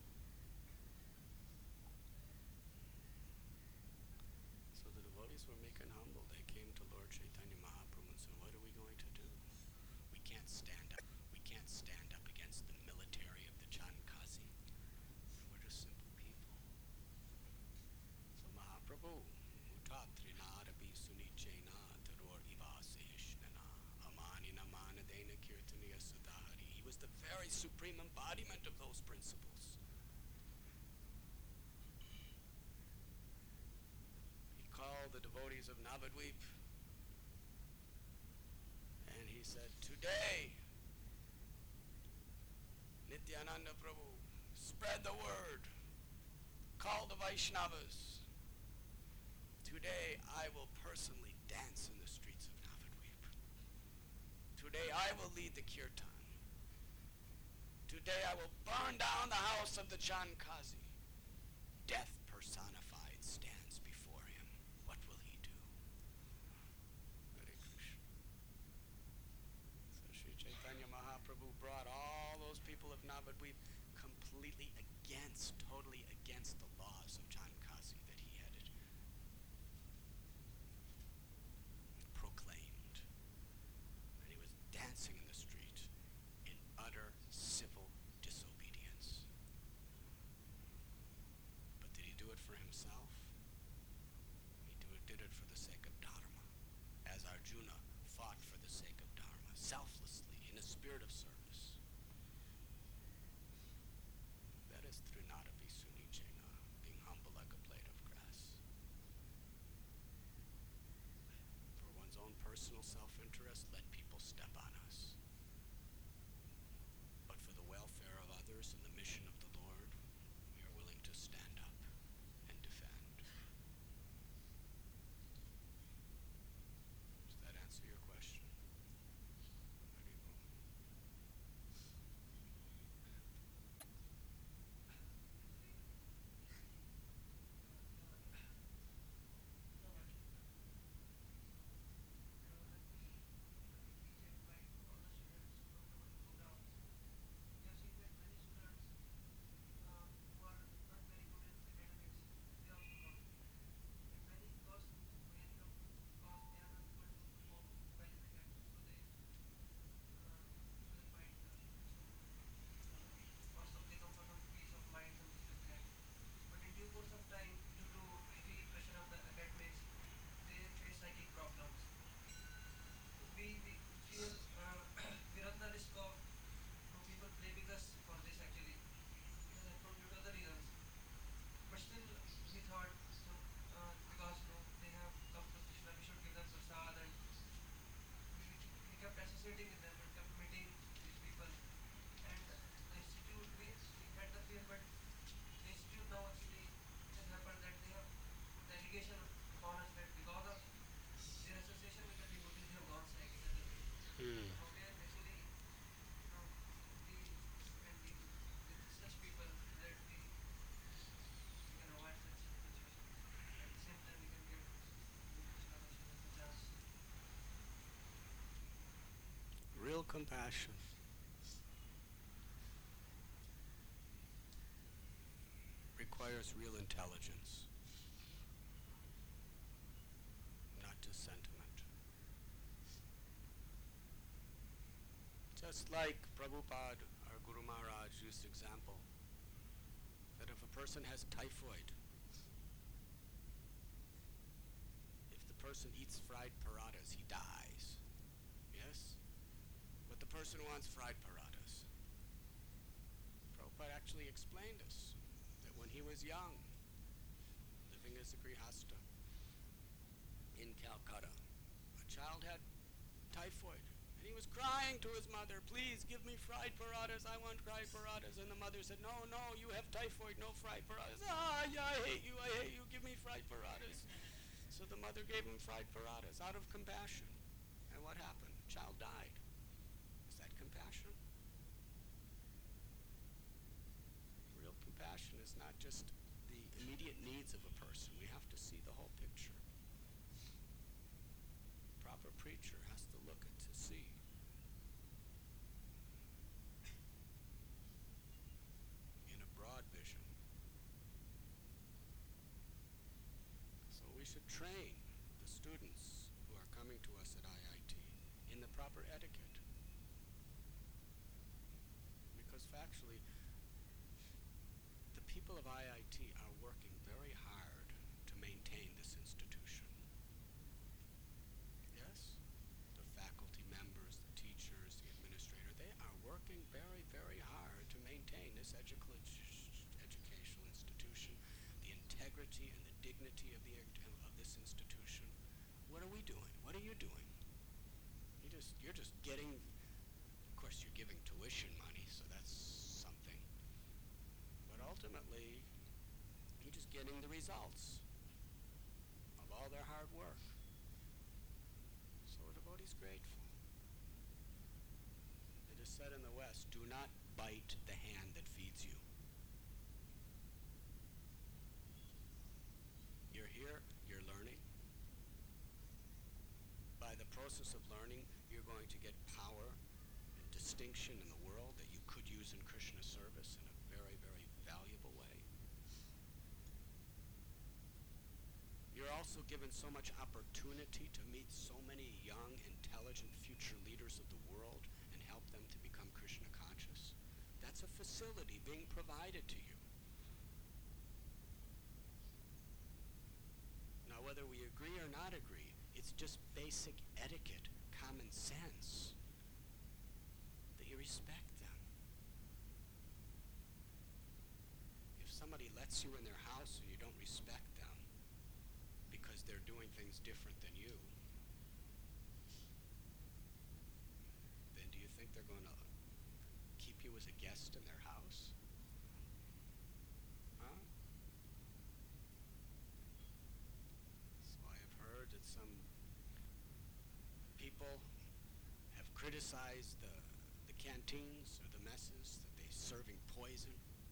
So the devotees were meek and humble. They came to Lord Chaitanya Mahaprabhu and said, what are we going to do? We can't stand up. We can't stand up against the military of the Chand Kazi. We're just simple people. So Mahaprabhu, Utat Trinadapi Sunichena Taror Ivaseshnana Amanina Manadena Kirtaniya Sudhari. He was the very supreme embodiment of those principles. He called the devotees of Navadvip and he said, today, Nityananda Prabhu, spread the word, call the Vaishnavas. Today I will personally dance in the streets of Navadvip. Today I will lead the kirtan. Today I will burn down the house of the Chand Kazi. Death personified stands before him. What will he do? Hare Krishna. So Sri Chaitanya Mahaprabhu brought all those people of Navadvip completely against, totally against the laws of Chand Kazi that he had proclaimed. And he was dancing in the street in utter civil disobedience. But did he do it for himself? He do it, did it for the sake of Dharma, as Arjuna fought for the sake of Dharma, selflessly, in a spirit of service. That is Trinadapi Sunichena, being humble like a compassion. Requires real intelligence, not just sentiment. Just like Prabhupada, our Guru Maharaj, used example, that if a person has typhoid, if the person eats fried parathas, he dies. Yes? But the person wants fried parathas. Prabhupada actually explained this, that when he was young, living as a grihasta in Calcutta, a child had typhoid. And he was crying to his mother, please give me fried parathas, I want fried parathas. And the mother said, no, no, you have typhoid, no fried parathas. Ah, yeah, I hate you, I hate you, give me fried parathas. So the mother gave him fried parathas out of compassion. And what happened? The child died. Is that compassion? Real compassion is not just the immediate needs of a person. We have to see the whole picture. A proper preacher has to look at to see. In a broad vision. So we should train the students who are coming to us at I I T in the proper etiquette. Because factually, the people of I I T are working very hard to maintain this institution. Yes? The faculty members, the teachers, the administrator, they are working very, very hard to maintain this edu- educational institution, the integrity and the dignity of the of this institution. What are we doing? What are you doing? You just you're just getting, of course you're giving tuition money, so that's something. But ultimately, you're just getting the results of all their hard work. So a devotee's grateful. It is said in the West, do not bite the hand that feeds you. You're here, you're learning. By the process of learning, you're going to get power and distinction in the world that you could use in Krishna service in a very, very valuable way. You're also given so much opportunity to meet so many young, intelligent future leaders of the world and help them to become Krishna conscious. That's a facility being provided to you. Now, whether we agree or not agree, it's just basic etiquette, common sense, that you respect them. If somebody lets you in their house and you don't respect them because they're doing things different than you, then do you think they're going to keep you as a guest in their house? Huh? So I have heard that some people have criticized the, the canteens or the messes, that they're serving poison.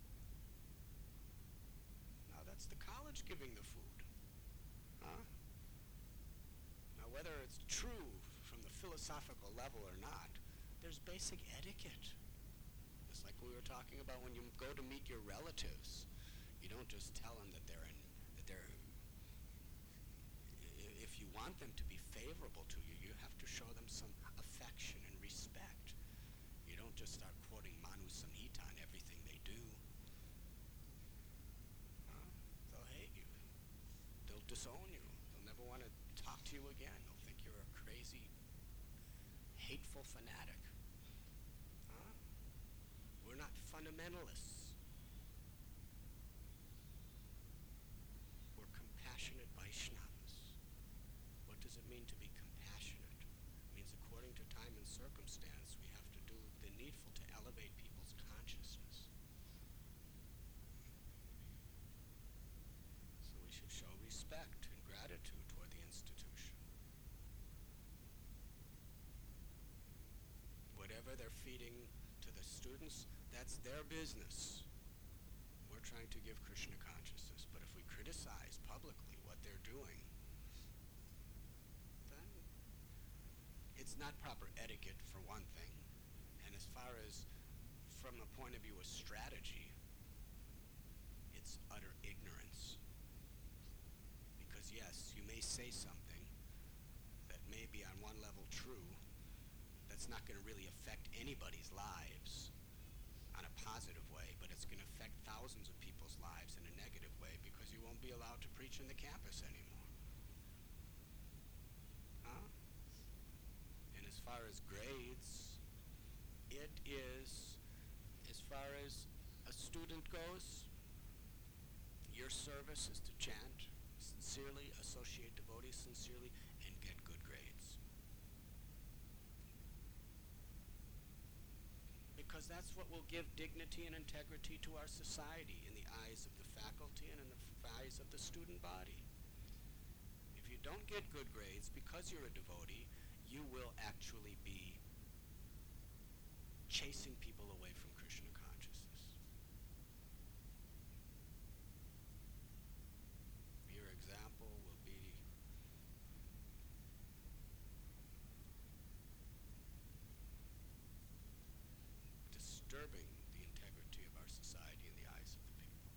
Now that's the college giving the food. Huh? Now whether it's true from the philosophical level or not, there's basic etiquette. It's like we were talking about when you go to meet your relatives. You don't just tell them that they're in, that they're, if you want them to be favorable to you, you have to show them some affection and respect. You don't just start quoting Manu Samhita on everything they do. Huh? They'll hate you. They'll disown you. They'll never want to talk to you again. They'll think you're a crazy, hateful fanatic. Huh? We're not fundamentalists. We're compassionate Vaishnavas. What does it mean to be compassionate? It means according to time and circumstance, we have to do the needful to elevate people's consciousness. So we should show respect and gratitude toward the institution. Whatever they're feeding to the students, that's their business. We're trying to give Krishna consciousness, but if we criticize publicly what they're doing, then it's not proper etiquette for one thing. far as from the point of view of strategy, it's utter ignorance. Because yes, you may say something that may be on one level true, that's not going to really affect anybody's lives on a positive way, but it's going to affect thousands of people's lives in a negative way because you won't be allowed to preach in the campus anymore. Huh? And as far as grades, it is, as far as a student goes, your service is to chant sincerely, associate devotees sincerely, and get good grades. Because that's what will give dignity and integrity to our society in the eyes of the faculty and in the f- eyes of the student body. If you don't get good grades because you're a devotee, you will actually be chasing people away from Krishna consciousness. Your example will be disturbing the integrity of our society in the eyes of the people.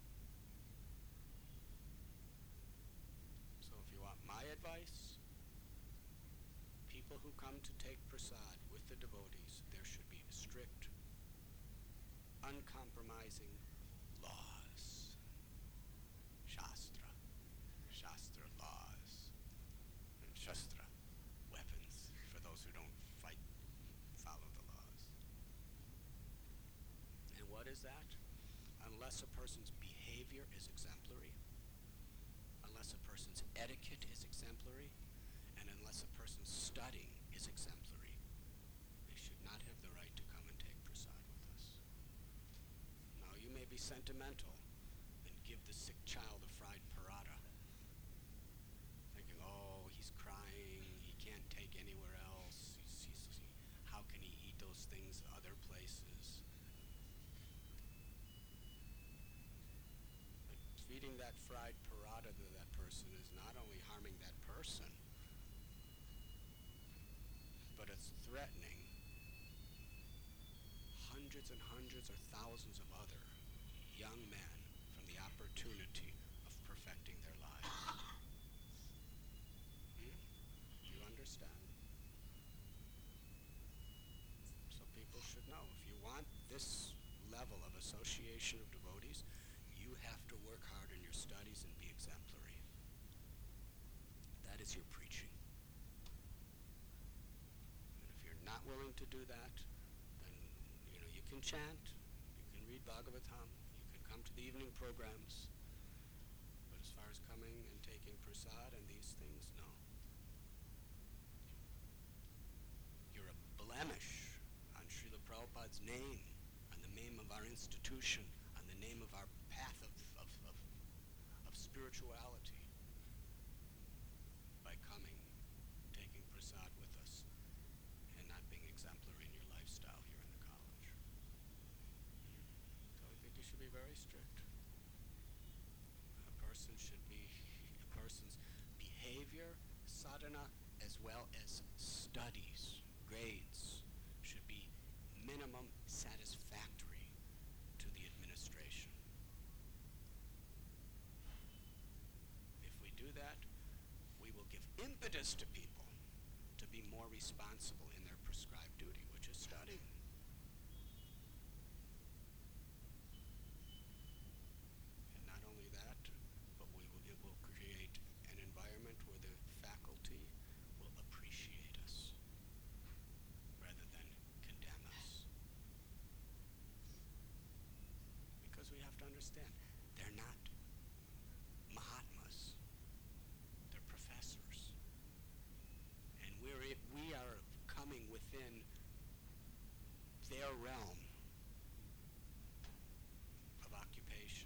So if you want my advice, people who come to take prasad with the devotees, there should be strict, uncompromising laws. Shastra. Shastra laws. And Shastra, weapons for those who don't fight, follow the laws. And what is that? Unless a person's behavior is exemplary, unless a person's etiquette is exemplary, and unless a person's studying is exemplary, they should not have the right to come and take prasad with us. Now, you may be sentimental and give the sick child a fried paratha, thinking, oh, he's crying, he can't take anywhere else, he's, he's, he, how can he eat those things other places? But feeding that fried paratha to that person is not only harming that person, but it's threatening hundreds and hundreds or thousands of other young men from the opportunity of perfecting their lives. Hmm? Do you understand? So people should know, if you want this level of association of devotees, you have to work hard in your studies and be exemplary. That is your preaching. And if you're not willing to do that, then, you know, you can chant, you can read Bhagavatam, you can come to the evening programs, but as far as coming and taking prasad and these things, no. You're a blemish on Srila Prabhupada's name, on the name of our institution, on the name of our path of, of, of, of spirituality, by coming, taking prasad with us, and not being exemplary in your lifestyle here in the college. So I think you should be very strict. A person should be, a person's behavior, sadhana, as well as studies, grades, should be minimum satisfactory to the administration. If we do that, we will give impetus to people to be more responsible in their prescribed duty, which is studying. And not only that, but we will, it will create an environment where the faculty will appreciate us rather than condemn us. Because we have to understand, they're not Mahatmas, they're professors. And we're, i- we are coming within their realm of occupation.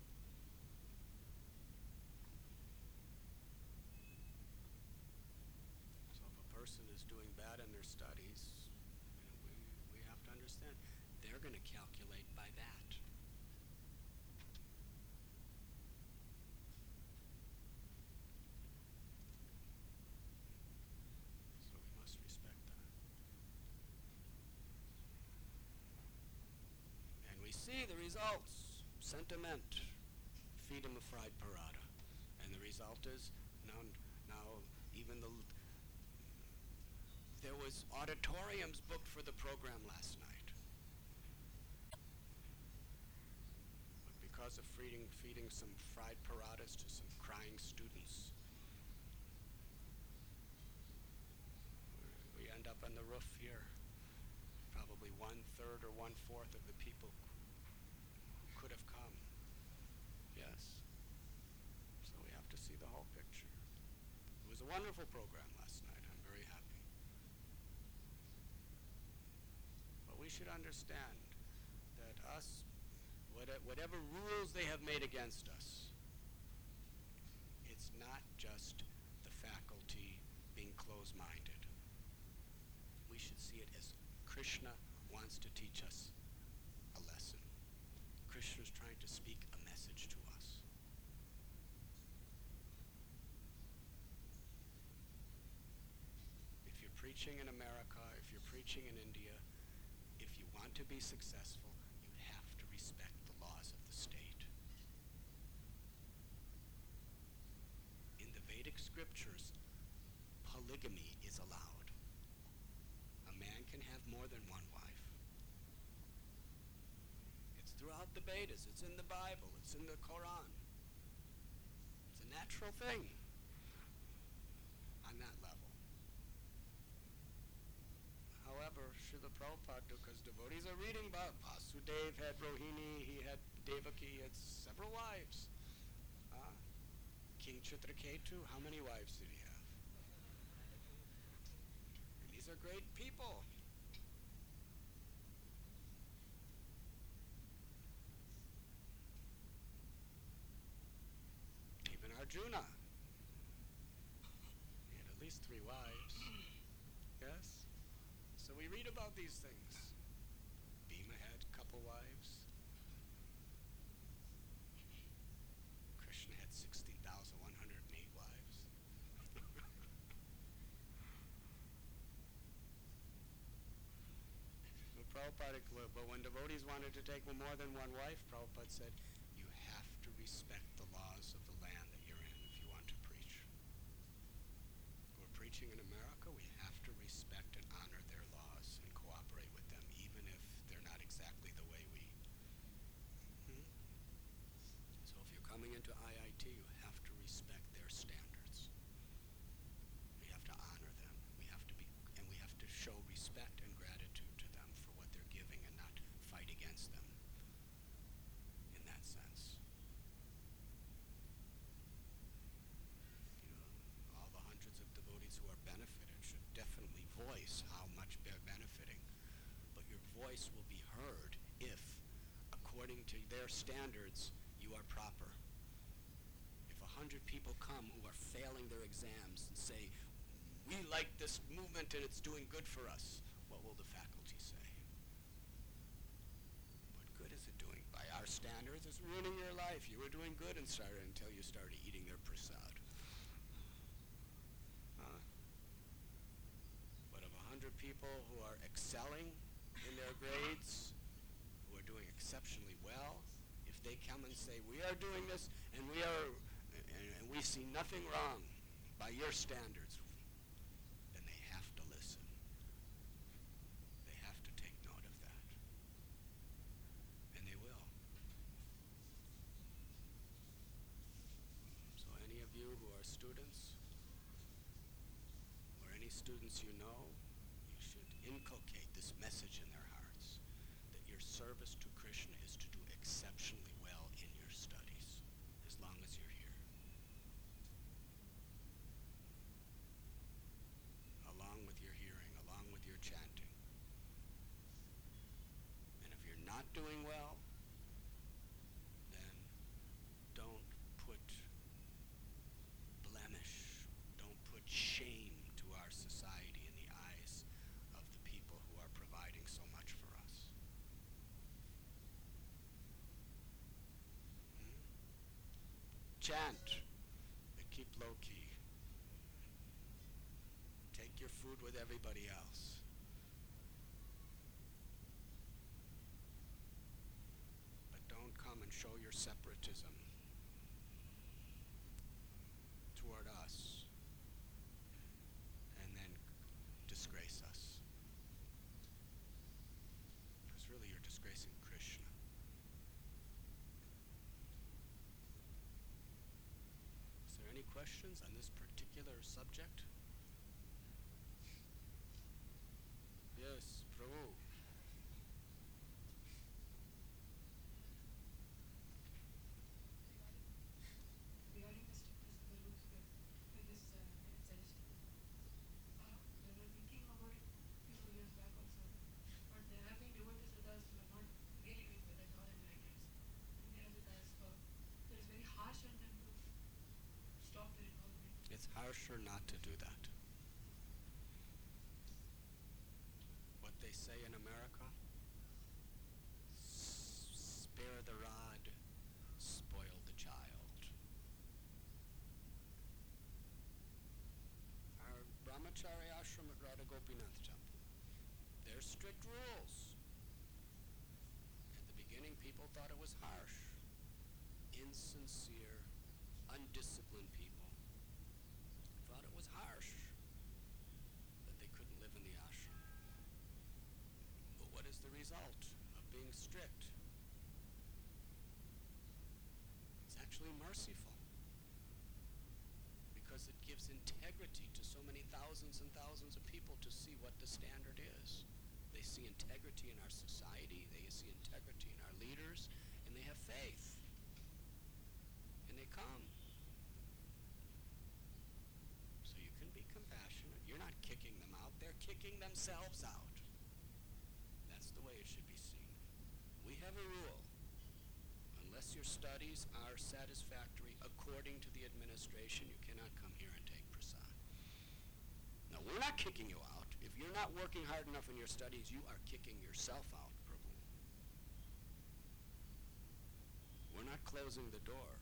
So if a person is doing bad in their studies, you know, we, we have to understand, they're going to calculate by that. So we must respect that. results? Sentiment. Feed him a fried parada. And the result is now, now even the, there was auditoriums booked for the program last night. But because of feeding, feeding some fried paradas to some crying students, we end up on the roof here. Probably one-third or one-fourth of the people who could have come. Yes. So we have to see the whole picture. It was a wonderful program last night. I'm very happy. But we should understand that us, whatever rules they have made against us, it's not just the faculty being closed-minded. We should see it as Krishna wants to teach us a lesson. Krishna is trying to speak a message to us. If you're preaching in America, if you're preaching in India, if you want to be successful, you have to respect the laws of the state. In the Vedic scriptures, polygamy is allowed. A man can have more than one wife. It's throughout the Vedas, it's in the Bible, it's in the Quran. It's a natural thing on that level. However, Srila Prabhupada, because devotees are reading about Vasudeva had Rohini, he had Devaki, he had several wives. Uh, King Chitraketu, how many wives did he have? And these are great people. Even Arjuna, he had at least three wives. Yes? So we read about these things. Bhima had a couple wives. Krishna had sixteen thousand one hundred eight wives. But Prabhupada, but when devotees wanted to take more than one wife, Prabhupada said, you have to respect the laws of the land that you're in if you want to preach. We're preaching in America, we have to respect and honor their laws and cooperate with them, even if they're not exactly the way we. Hmm? So if you're coming into I I T, you have to respect their standards. We have to honor them. We have to be, and we have to show respect and gratitude to them for what they're giving and not fight against them in that sense. You know, all the hundreds of devotees who are benefited should definitely voice how much they're benefiting. But your voice will be heard if, according to their standards, you are proper. If a hundred people come who are failing their exams and say, we like this movement and it's doing good for us, what will the faculty say? What good is it doing? By our standards, it's ruining your life. You were doing good and started until you started eating their prasad. Huh? But of a hundred people who are excelling in their grades, who are doing exceptionally well, if they come and say, we are doing this and we are, and, and we see nothing wrong by your standards, then they have to listen. They have to take note of that. And they will. So any of you who are students, or any students you know, you should inculcate this message in their hearts, that your service to Krishna is to do exceptionally well in your studies, as long as you're here. Along with your hearing, along with your chanting. And if you're not doing well, then don't put blemish, don't put shame to our society in the eyes of the people who are providing so much for us. Hmm? Chant, but keep low key. Take your food with everybody else. But and show your separatism toward us, and then disgrace us. Because really you're disgracing Krishna. Is there any questions on this particular subject? Yes, Prabhu. Regarding the strictness of the rules with, with this uh, suggestion, uh, we were thinking about it a few years back also, but there have been devotees with us who are not really doing with us all enlighteners, and they are with us, so so it's very harsh on them to stop their involvement. It's harsher not to do that. What they say in America, S- spare the rod, spoil the child. Our Brahmachari ashram at Radha Gopinath temple, there's strict rules. At the beginning, people thought it was harsh. Insincere, undisciplined people thought it was harsh that they couldn't live in the ashram. But what is the result of being strict? It's actually merciful, because it gives integrity to so many thousands and thousands of people to see what the standard is. They see integrity in our society, they see integrity in our leaders, and they have faith. And they come. So you can be compassionate. You're not kicking them out, they're kicking themselves out. That's the way it should be seen. We have a rule. Unless your studies are satisfactory according to the administration, you cannot come here and take prasad. Now, we're not kicking you out. If you're not working hard enough in your studies, you are kicking yourself out, Prabhu. We're not closing the door.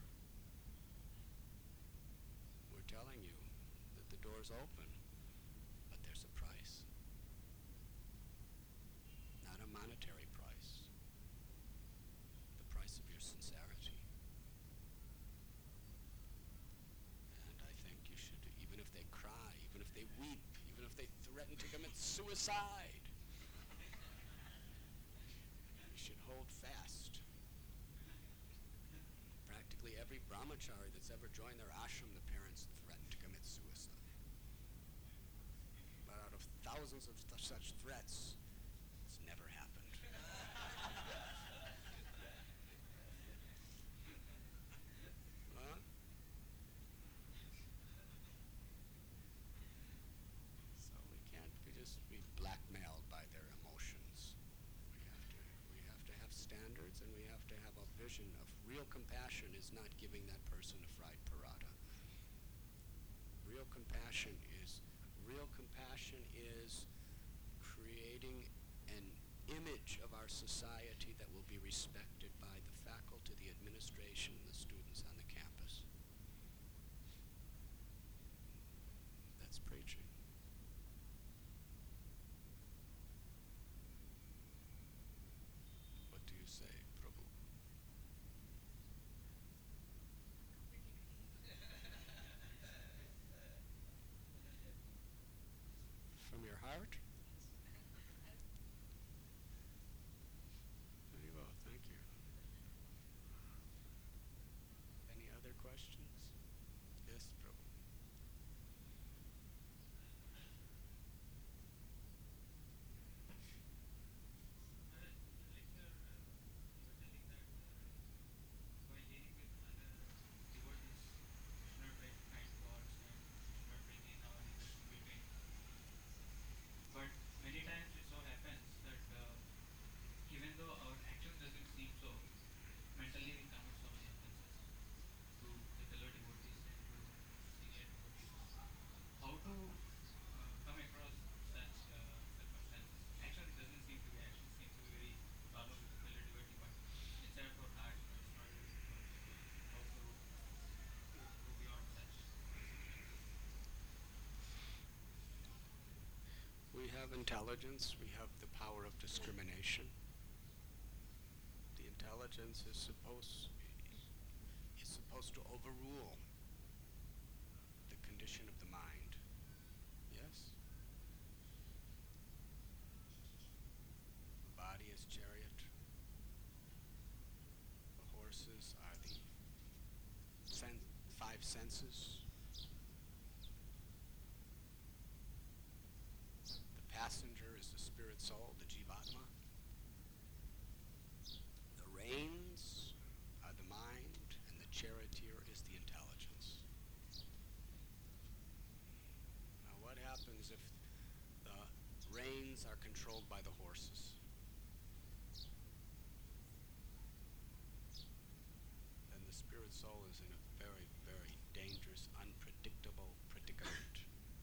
We're telling you that the door's open, but there's a price. Not a monetary price. The price of your sincerity. And I think you should, even if they cry, even if they weep, even if they threaten to commit suicide, you should hold fast. Practically every brahmachari that's ever joined their ashram, the parents threatened to commit suicide. But out of thousands of th- such threats, it's never happened. Huh? So we can't be just be blackmailed by their emotions. We have to we have to have standards, and we have to have a vision of real compassion is not giving that person a fried parada. Real compassion is real compassion is creating an image of our society that will be respected by the faculty, the administration, and the students on the campus. That's preaching. What do you say, Prabhu? From your heart? Very well, thank you. Any other questions? Yes, Prabhu. But many times it so happens that uh, even though our action doesn't seem so, mentally we commit so many offenses to the fellow devotees and to senior devotees. How to uh, come across such uh, circumstances? Action doesn't seem to be, action seems to be very normal with the fellow devotee, but inside of our heart, you know, it's not very pure. How to go beyond such situations? We have intelligence, we have the power of discrimination. The intelligence intelligence is supposed is supposed to overrule the condition of the mind. Yes? The body is chariot. The horses are the sen- five senses. The passenger is the spirit soul, the jivatma. The reins are the mind, and the charioteer is the intelligence. Now, what happens if the reins are controlled by the horses? Then the spirit soul is in a very, very dangerous, unpredictable predicament.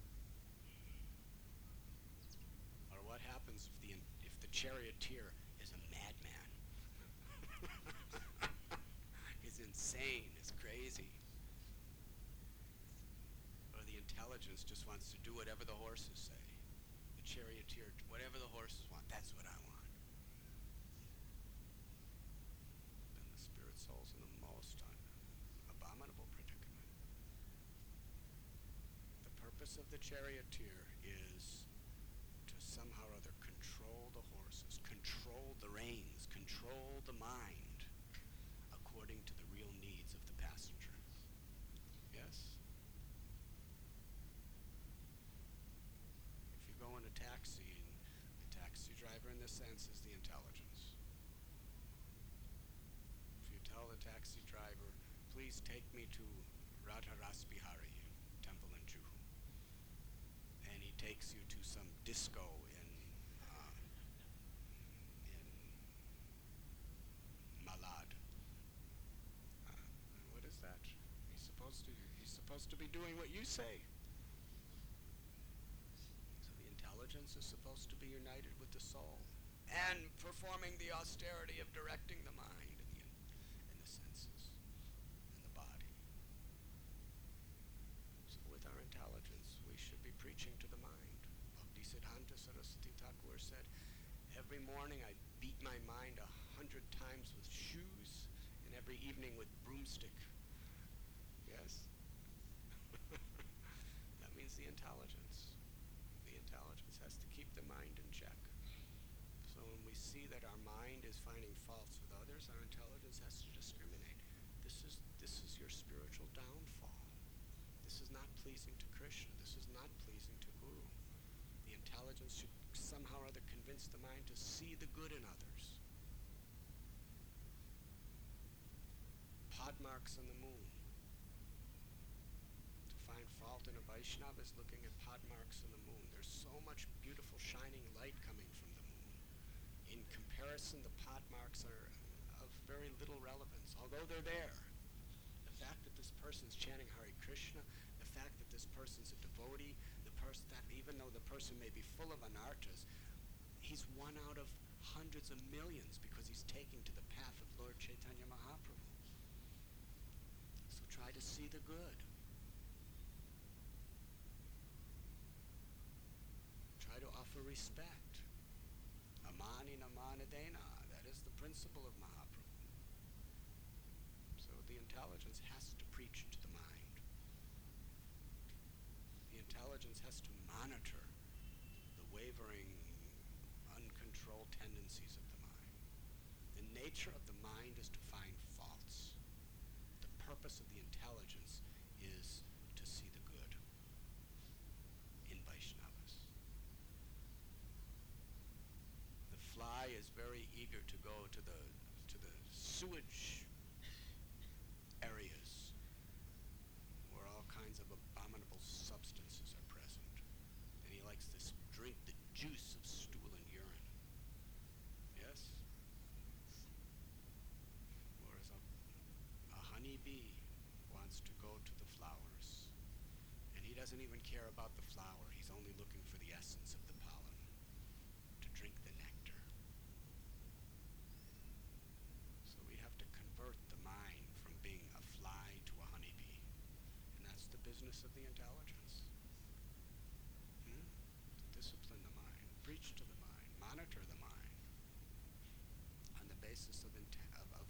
Or what happens if the if the charioteer is a madman? He's insane, he's crazy. Or the intelligence just wants to do whatever the horses say. The charioteer, whatever the horses want, that's what I want. Then the spirit soul's in the most un- abominable predicament. The purpose of the charioteer is to somehow or other control the horses, control the reins, control the mind according to the real needs of the passenger. Yes? If you go in a taxi, and the taxi driver in this sense is the intelligence. If you tell the taxi driver, please take me to Radha Rasbihari temple in Juhu, and he takes you to some disco in uh, in Malad. Uh, what is that? He's supposed to he's supposed to be doing what you say. So the intelligence is supposed to be united with the soul and performing the austerity of directing the mind and the, and the senses and the body. So with our intelligence, we should be preaching to the mind. Bhaktisiddhanta Saraswati Thakur said, every morning I beat my mind a hundred times with shoes, and every evening with broomstick. Yes? That means the intelligence. The intelligence has to keep the mind in check. So when we see that our mind is finding faults with others, our intelligence has to discriminate. This is this is your spiritual downfall. This is not pleasing to Krishna. This is not pleasing to Guru. The intelligence should somehow or other convince the mind to see the good in others. Pod marks on the moon. To find fault in a Vaishnava is looking at pod marks on the moon. There's so much beautiful shining light coming from the moon. In comparison, the pod marks are of very little relevance, although they're there. The fact that this person's chanting Hare Krishna, the fact that this person's a devotee, the person that even though the person may be full of anarthas, he's one out of hundreds of millions because he's taking to the path of Lord Chaitanya Mahaprabhu. So try to see the good. Try to offer respect. Amani namanadena, that is the principle of Mahaprabhu. So the intelligence has to preach to the mind. The intelligence has to monitor the wavering, uncontrolled tendencies of the mind. The nature of the mind is to find faults. The purpose of the intelligence is to see the good in Vaishnavas. The fly is very eager to go to the to the sewage areas where all kinds of abominable substances are present. And he likes to drink the juice of stool and urine. Yes? Whereas a, a honeybee wants to go to the flowers. And he doesn't even care about the flower. He's only looking for the essence of the pollen, to drink the nectar. So we have to convert the mind from being a fly to a honeybee. And that's the business of the intelligence. Hmm? To discipline the mind, preach to the mind, monitor the mind on the basis of, inte- of, of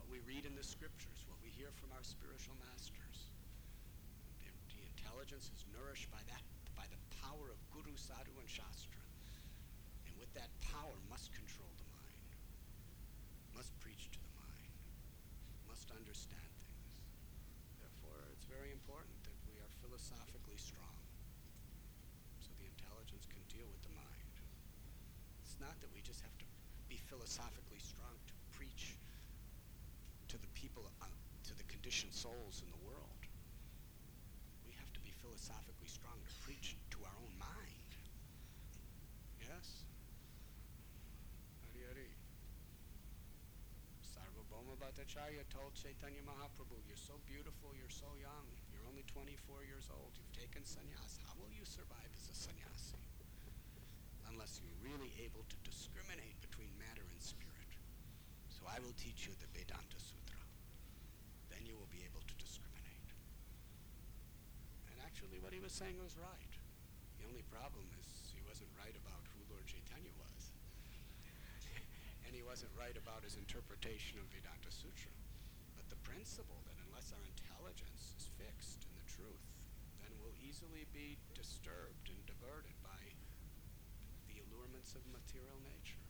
what we read in the scriptures, what we hear from our spiritual masters. The, the intelligence is nourished by that, by the power of Guru, Sadhu, and Shastra. And with that power must control the mind, must preach to the mind, must understand things. Therefore, it's very important that we are philosophically strong so the intelligence can deal with the mind. It's not that we just have to be philosophically strong to preach to the people, uh, to the conditioned souls in the world. We have to be philosophically strong to preach to our own mind. Yes? Hari Hari. Sarvabhauma Bhattacharya told Chaitanya Mahaprabhu, you're so beautiful, you're so young, you're only twenty-four years old, you've taken sannyas. How will you survive as a sannyasi? Unless you're really able to discriminate between matter and spirit. So I will teach you the Vedanta Sutra. Then you will be able to discriminate. And actually what he was saying was right. The only problem is he wasn't right about who Lord Chaitanya was. And he wasn't right about his interpretation of Vedanta Sutra. But the principle that unless our intelligence is fixed in the truth, then we'll easily be disturbed and diverted by the allurements of material nature.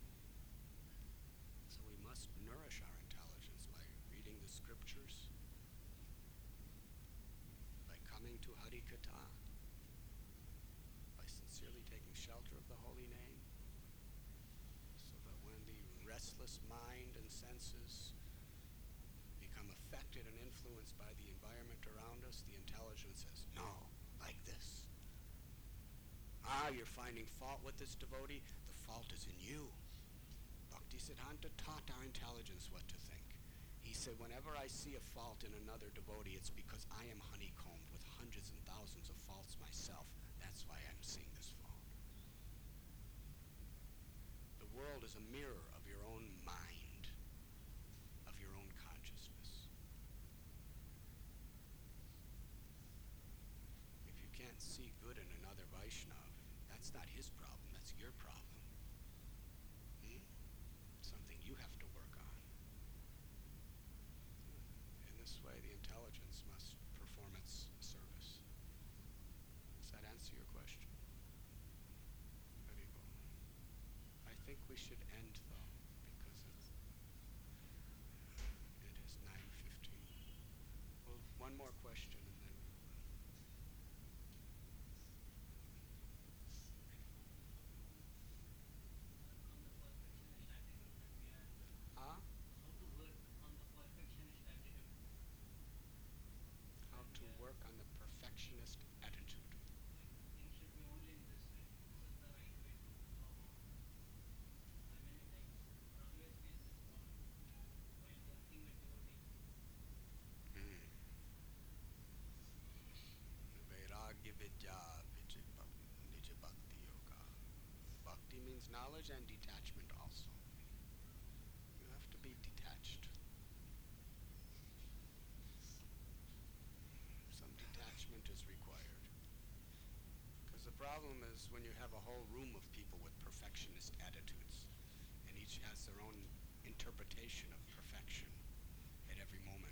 So we must nourish our intelligence by reading the scriptures, by coming to Hari Katha, by sincerely taking shelter of the holy name, so that when the restless mind and senses become affected and influenced by the environment around us, the intelligence says, no, like this. Ah, you're finding fault with this devotee? The fault is in you. Bhaktisiddhanta taught our intelligence what to think. He said, whenever I see a fault in another devotee, it's because I am honeycombed with hundreds and thousands of faults myself. That's why I'm seeing this fault. The world is a mirror of your own mind, of your own consciousness. If you can't see good in another Vaishnava, that's not his problem, that's your problem. Hmm? Something you have to work on. In this way, the intelligence must perform its service. Does that answer your question? Very well. I think we should end, though, because it's, it is nine fifteen. Well, one more question, and then we will. Ah? How to work on the perfectionist attitude. Hmm. Vairagya Vidya Vijay Bhak- Nija Bhakti Yoga. Bhakti means knowledge and detachment also. You have to be detached. Some detachment is required. Because the problem is when you have a whole room of people with perfectionist attitudes, and each has their own interpretation of perfection at every moment.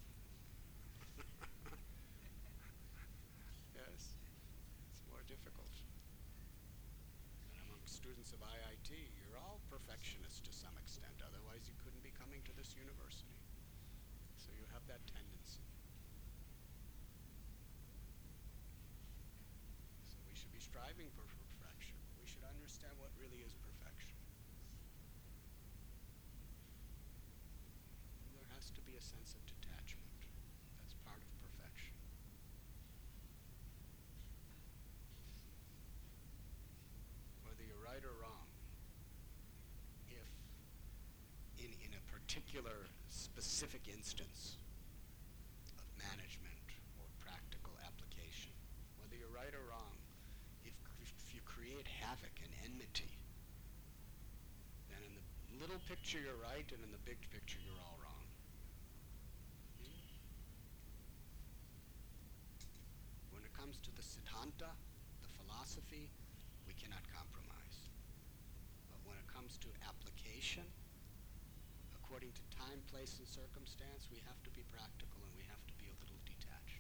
Yes, it's more difficult. And among students of I I T, you're all perfectionists to some extent, otherwise you couldn't be coming to this university. So you have that tendency. So we should be striving for perfection. We should understand what really is perfection. And there has to be a sense of detachment. That's part of perfection. Whether you're right or wrong, if in, in a particular specific instance of management or practical application, whether you're right or wrong, if, if you create havoc and enmity, then in the little picture you're right, and in the big picture you're all wrong. Hmm? When it comes to the Siddhanta, the philosophy, we cannot compromise. But when it comes to application, according according to time, place, and circumstance, we have to be practical and we have to be a little detached.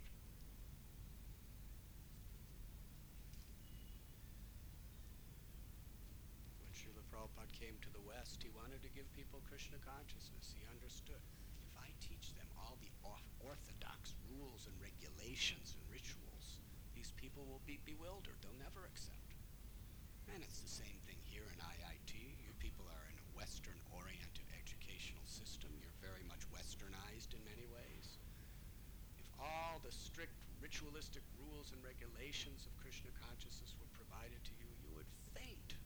When Srila Prabhupada came to the West, he wanted to give people Krishna consciousness. He understood, if I teach them all the orthodox rules and regulations and rituals, these people will be bewildered. They'll never accept. And it's the same thing here in I I T. You people are in a Western-oriented educational system. You're very much Westernized in many ways. If all the strict ritualistic rules and regulations of Krishna consciousness were provided to you, you would faint.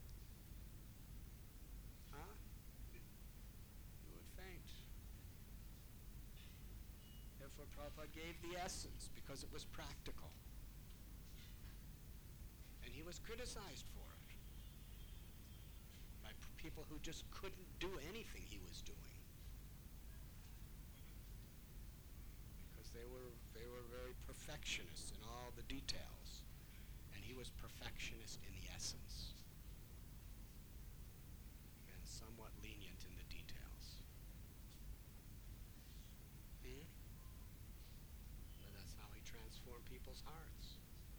Huh? You would faint. Therefore, Prabhupada gave the essence because it was practical. And he was criticized for it by p- people who just couldn't do anything he was doing. Because they were they were very perfectionists in all the details. And he was perfectionist in the essence. And somewhat lenient in the details. Hmm? But that's how he transformed people's hearts.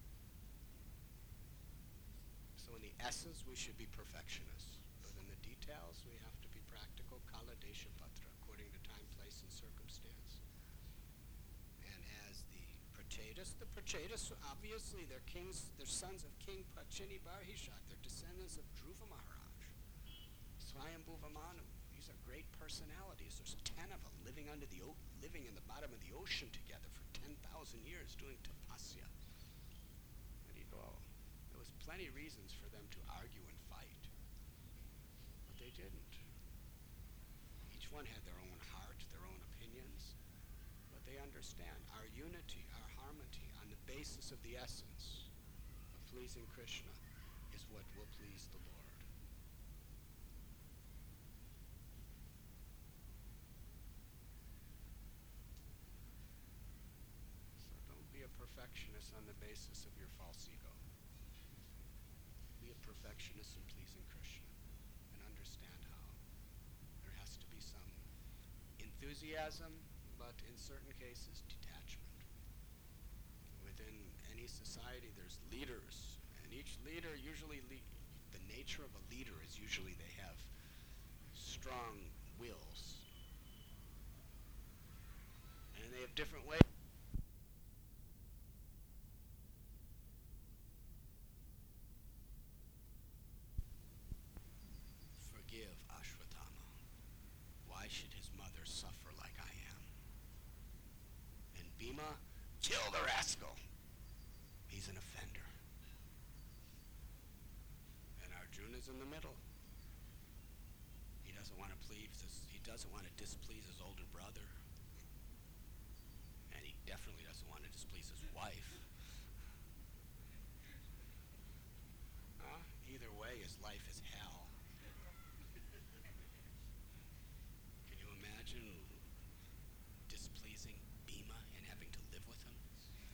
So in the essence, we should be perfectionists. But in the details, we have to be practical, kala desha patra, according to time, place, and circumstance. And as the Prachetas, the Prachetas, obviously, they're kings, they're sons of King Prachini Barhishak. They're descendants of Dhruva Maharaj. Swayambhuva Manu. These are great personalities. There's ten of them living under the o- living in the bottom of the ocean together for ten thousand years doing tapasya. There you go. There was plenty of reasons for them to argue and fight. But they didn't. Each one had their own heart, their own opinions. But they understand our unity, our harmony on the basis of the essence of pleasing Krishna is what will please the Lord. So don't be a perfectionist on the basis of your false ego. Be a perfectionist in pleasing Krishna and understand how. There has to be some enthusiasm, but in certain cases, detachment. Within any society, there's leaders, and each leader usually, le- the nature of a leader is usually they have strong wills. And they have different ways. Forgive Ashwatthama. Why should his mother suffer like I am? And Bhima, kill the rascal. He's an offender. And Arjuna's in the middle. He doesn't want to please his, he doesn't want to displease his older brother. And he definitely doesn't want to displease his wife. Huh? Either way, his life is hell. Can you imagine displeasing Bhima and having to live with him?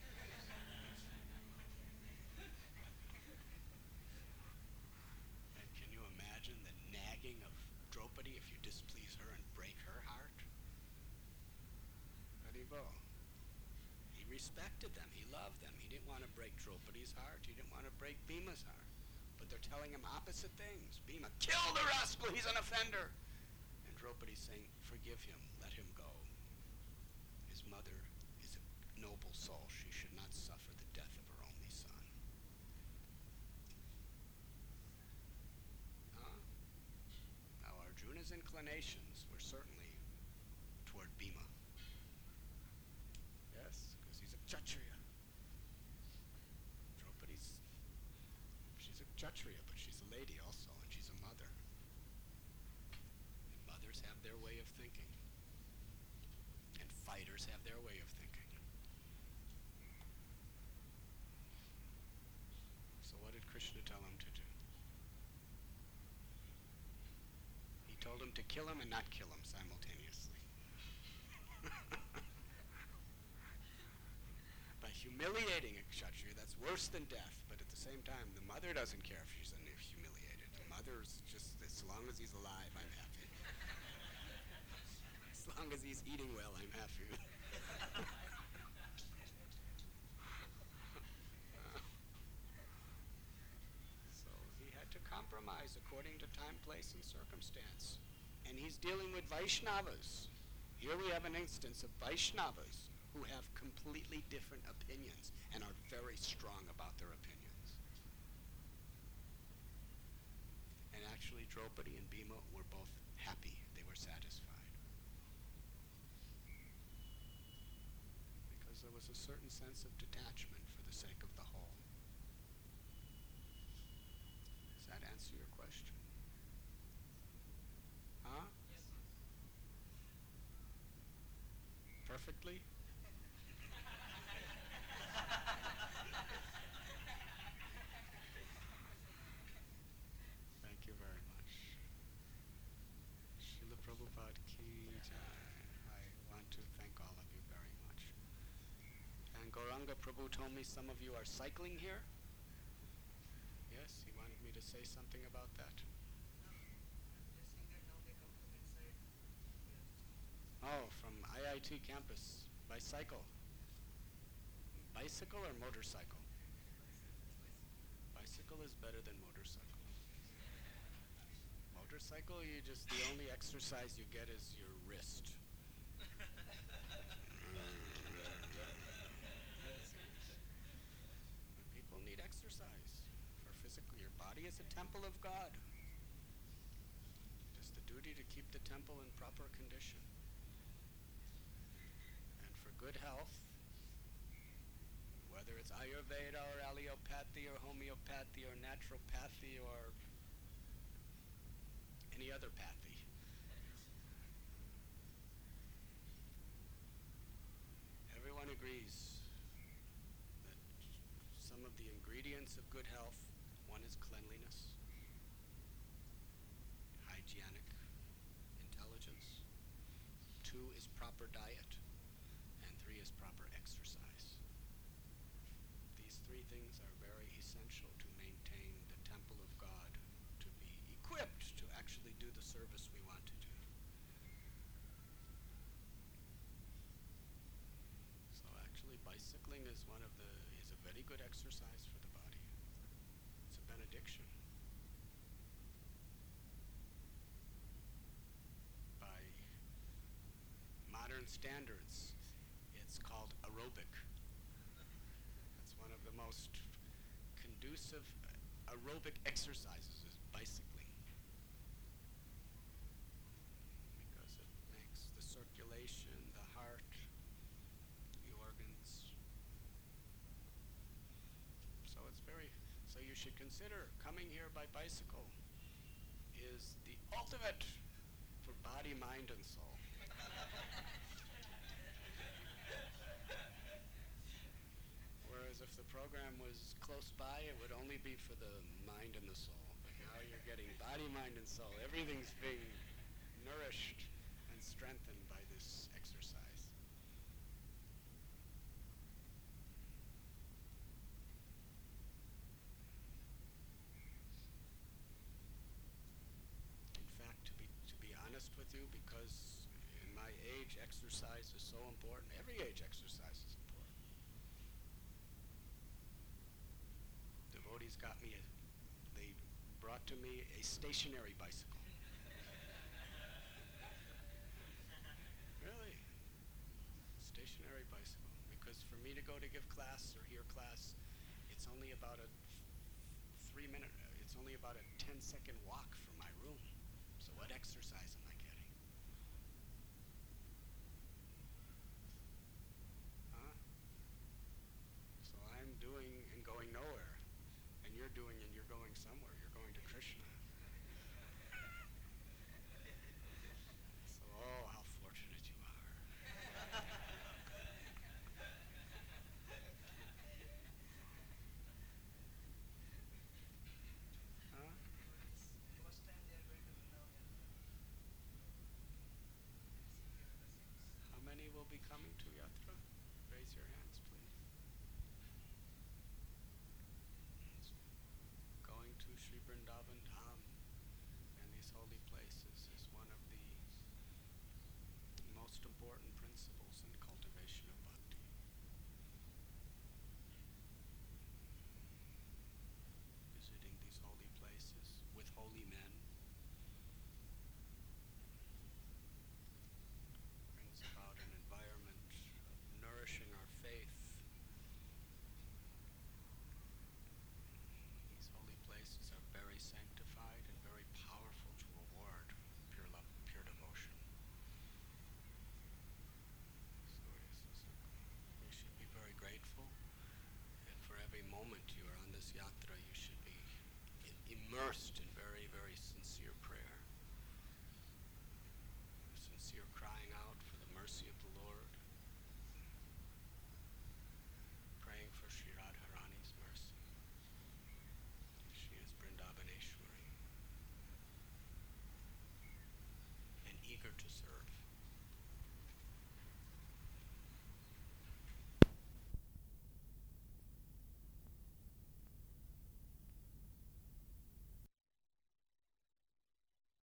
And can you imagine the nagging of Draupadi if you displease her and break her heart? Haribo. He respected them. He loved them. He didn't want to break Draupadi's heart. He didn't want to break Bhima's heart. But they're telling him opposite things. Bhima, kill the rascal. He's an offender. And Draupadi's saying, forgive him. Let him go. His mother is a noble soul. She should not suffer the death of her only son. Huh? Now Arjuna's inclinations were certainly toward Bhima. Yes, because he's a Kshatriya. Draupadi's, she's a Kshatriya, but she's a lady also, and she's a mother. And mothers have their way of thinking. And fighters have their way of thinking. So what did Krishna tell him to do? He told him to kill him and not kill him simultaneously. By humiliating a Kshatriya, that's worse than death, but at the same time, the mother doesn't care if she's humiliated. The mother's just, as long as he's alive, I'm happy. long as he's eating well, I'm happy. So he had to compromise according to time, place, and circumstance. And he's dealing with Vaishnavas. Here we have an instance of Vaishnavas who have completely different opinions and are very strong about their opinions. And actually Draupadi and Bhima were both happy. They were satisfied. Because there was a certain sense of detachment for the sake of the whole. Does that answer your question? Huh? Yes. Perfectly? Thank you very much. Srila Prabhupada ki jai. I want to thank all of you very much. And Gauranga Prabhu told me some of you are cycling here. Yes, he wanted me to say something about that. Oh, from I I T campus, by cycle. Bicycle or motorcycle? Bicycle is better than motorcycle. Motorcycle, you just, the only exercise you get is your wrist. People need exercise for physical. Your body is a temple of God. It is the duty to keep the temple in proper condition. And for good health, whether it's Ayurveda or allopathy or homeopathy or naturopathy or any other pathy, everyone agrees that some of the ingredients of good health, one is cleanliness, hygienic intelligence, two is proper diet, and three is proper exercise. These three things are very essential to maintain the temple of God, to be equipped to actually do the service we want to do. So actually bicycling is one of the, is a very good exercise for the body. It's a benediction. By modern standards, it's called aerobic. That's one of the most conducive aerobic exercises is bicycling. Because it makes the circulation, the heart, the organs. So it's very, so you should consider coming here by bicycle is the ultimate for body, mind, and soul. Whereas if the program was close by, it would only be for the mind and the soul. But now you're getting body, mind, and soul. Everything's being nourished and strengthened by this exercise. In fact, to be to be honest with you, because in my age, exercise is so important. Every age exercise is important. Devotees got me, a, they brought to me a stationary bicycle. Really? Stationary bicycle. Because for me to go to give class or hear class, it's only about a three minute, it's only about a ten second walk from my room. So what exercise am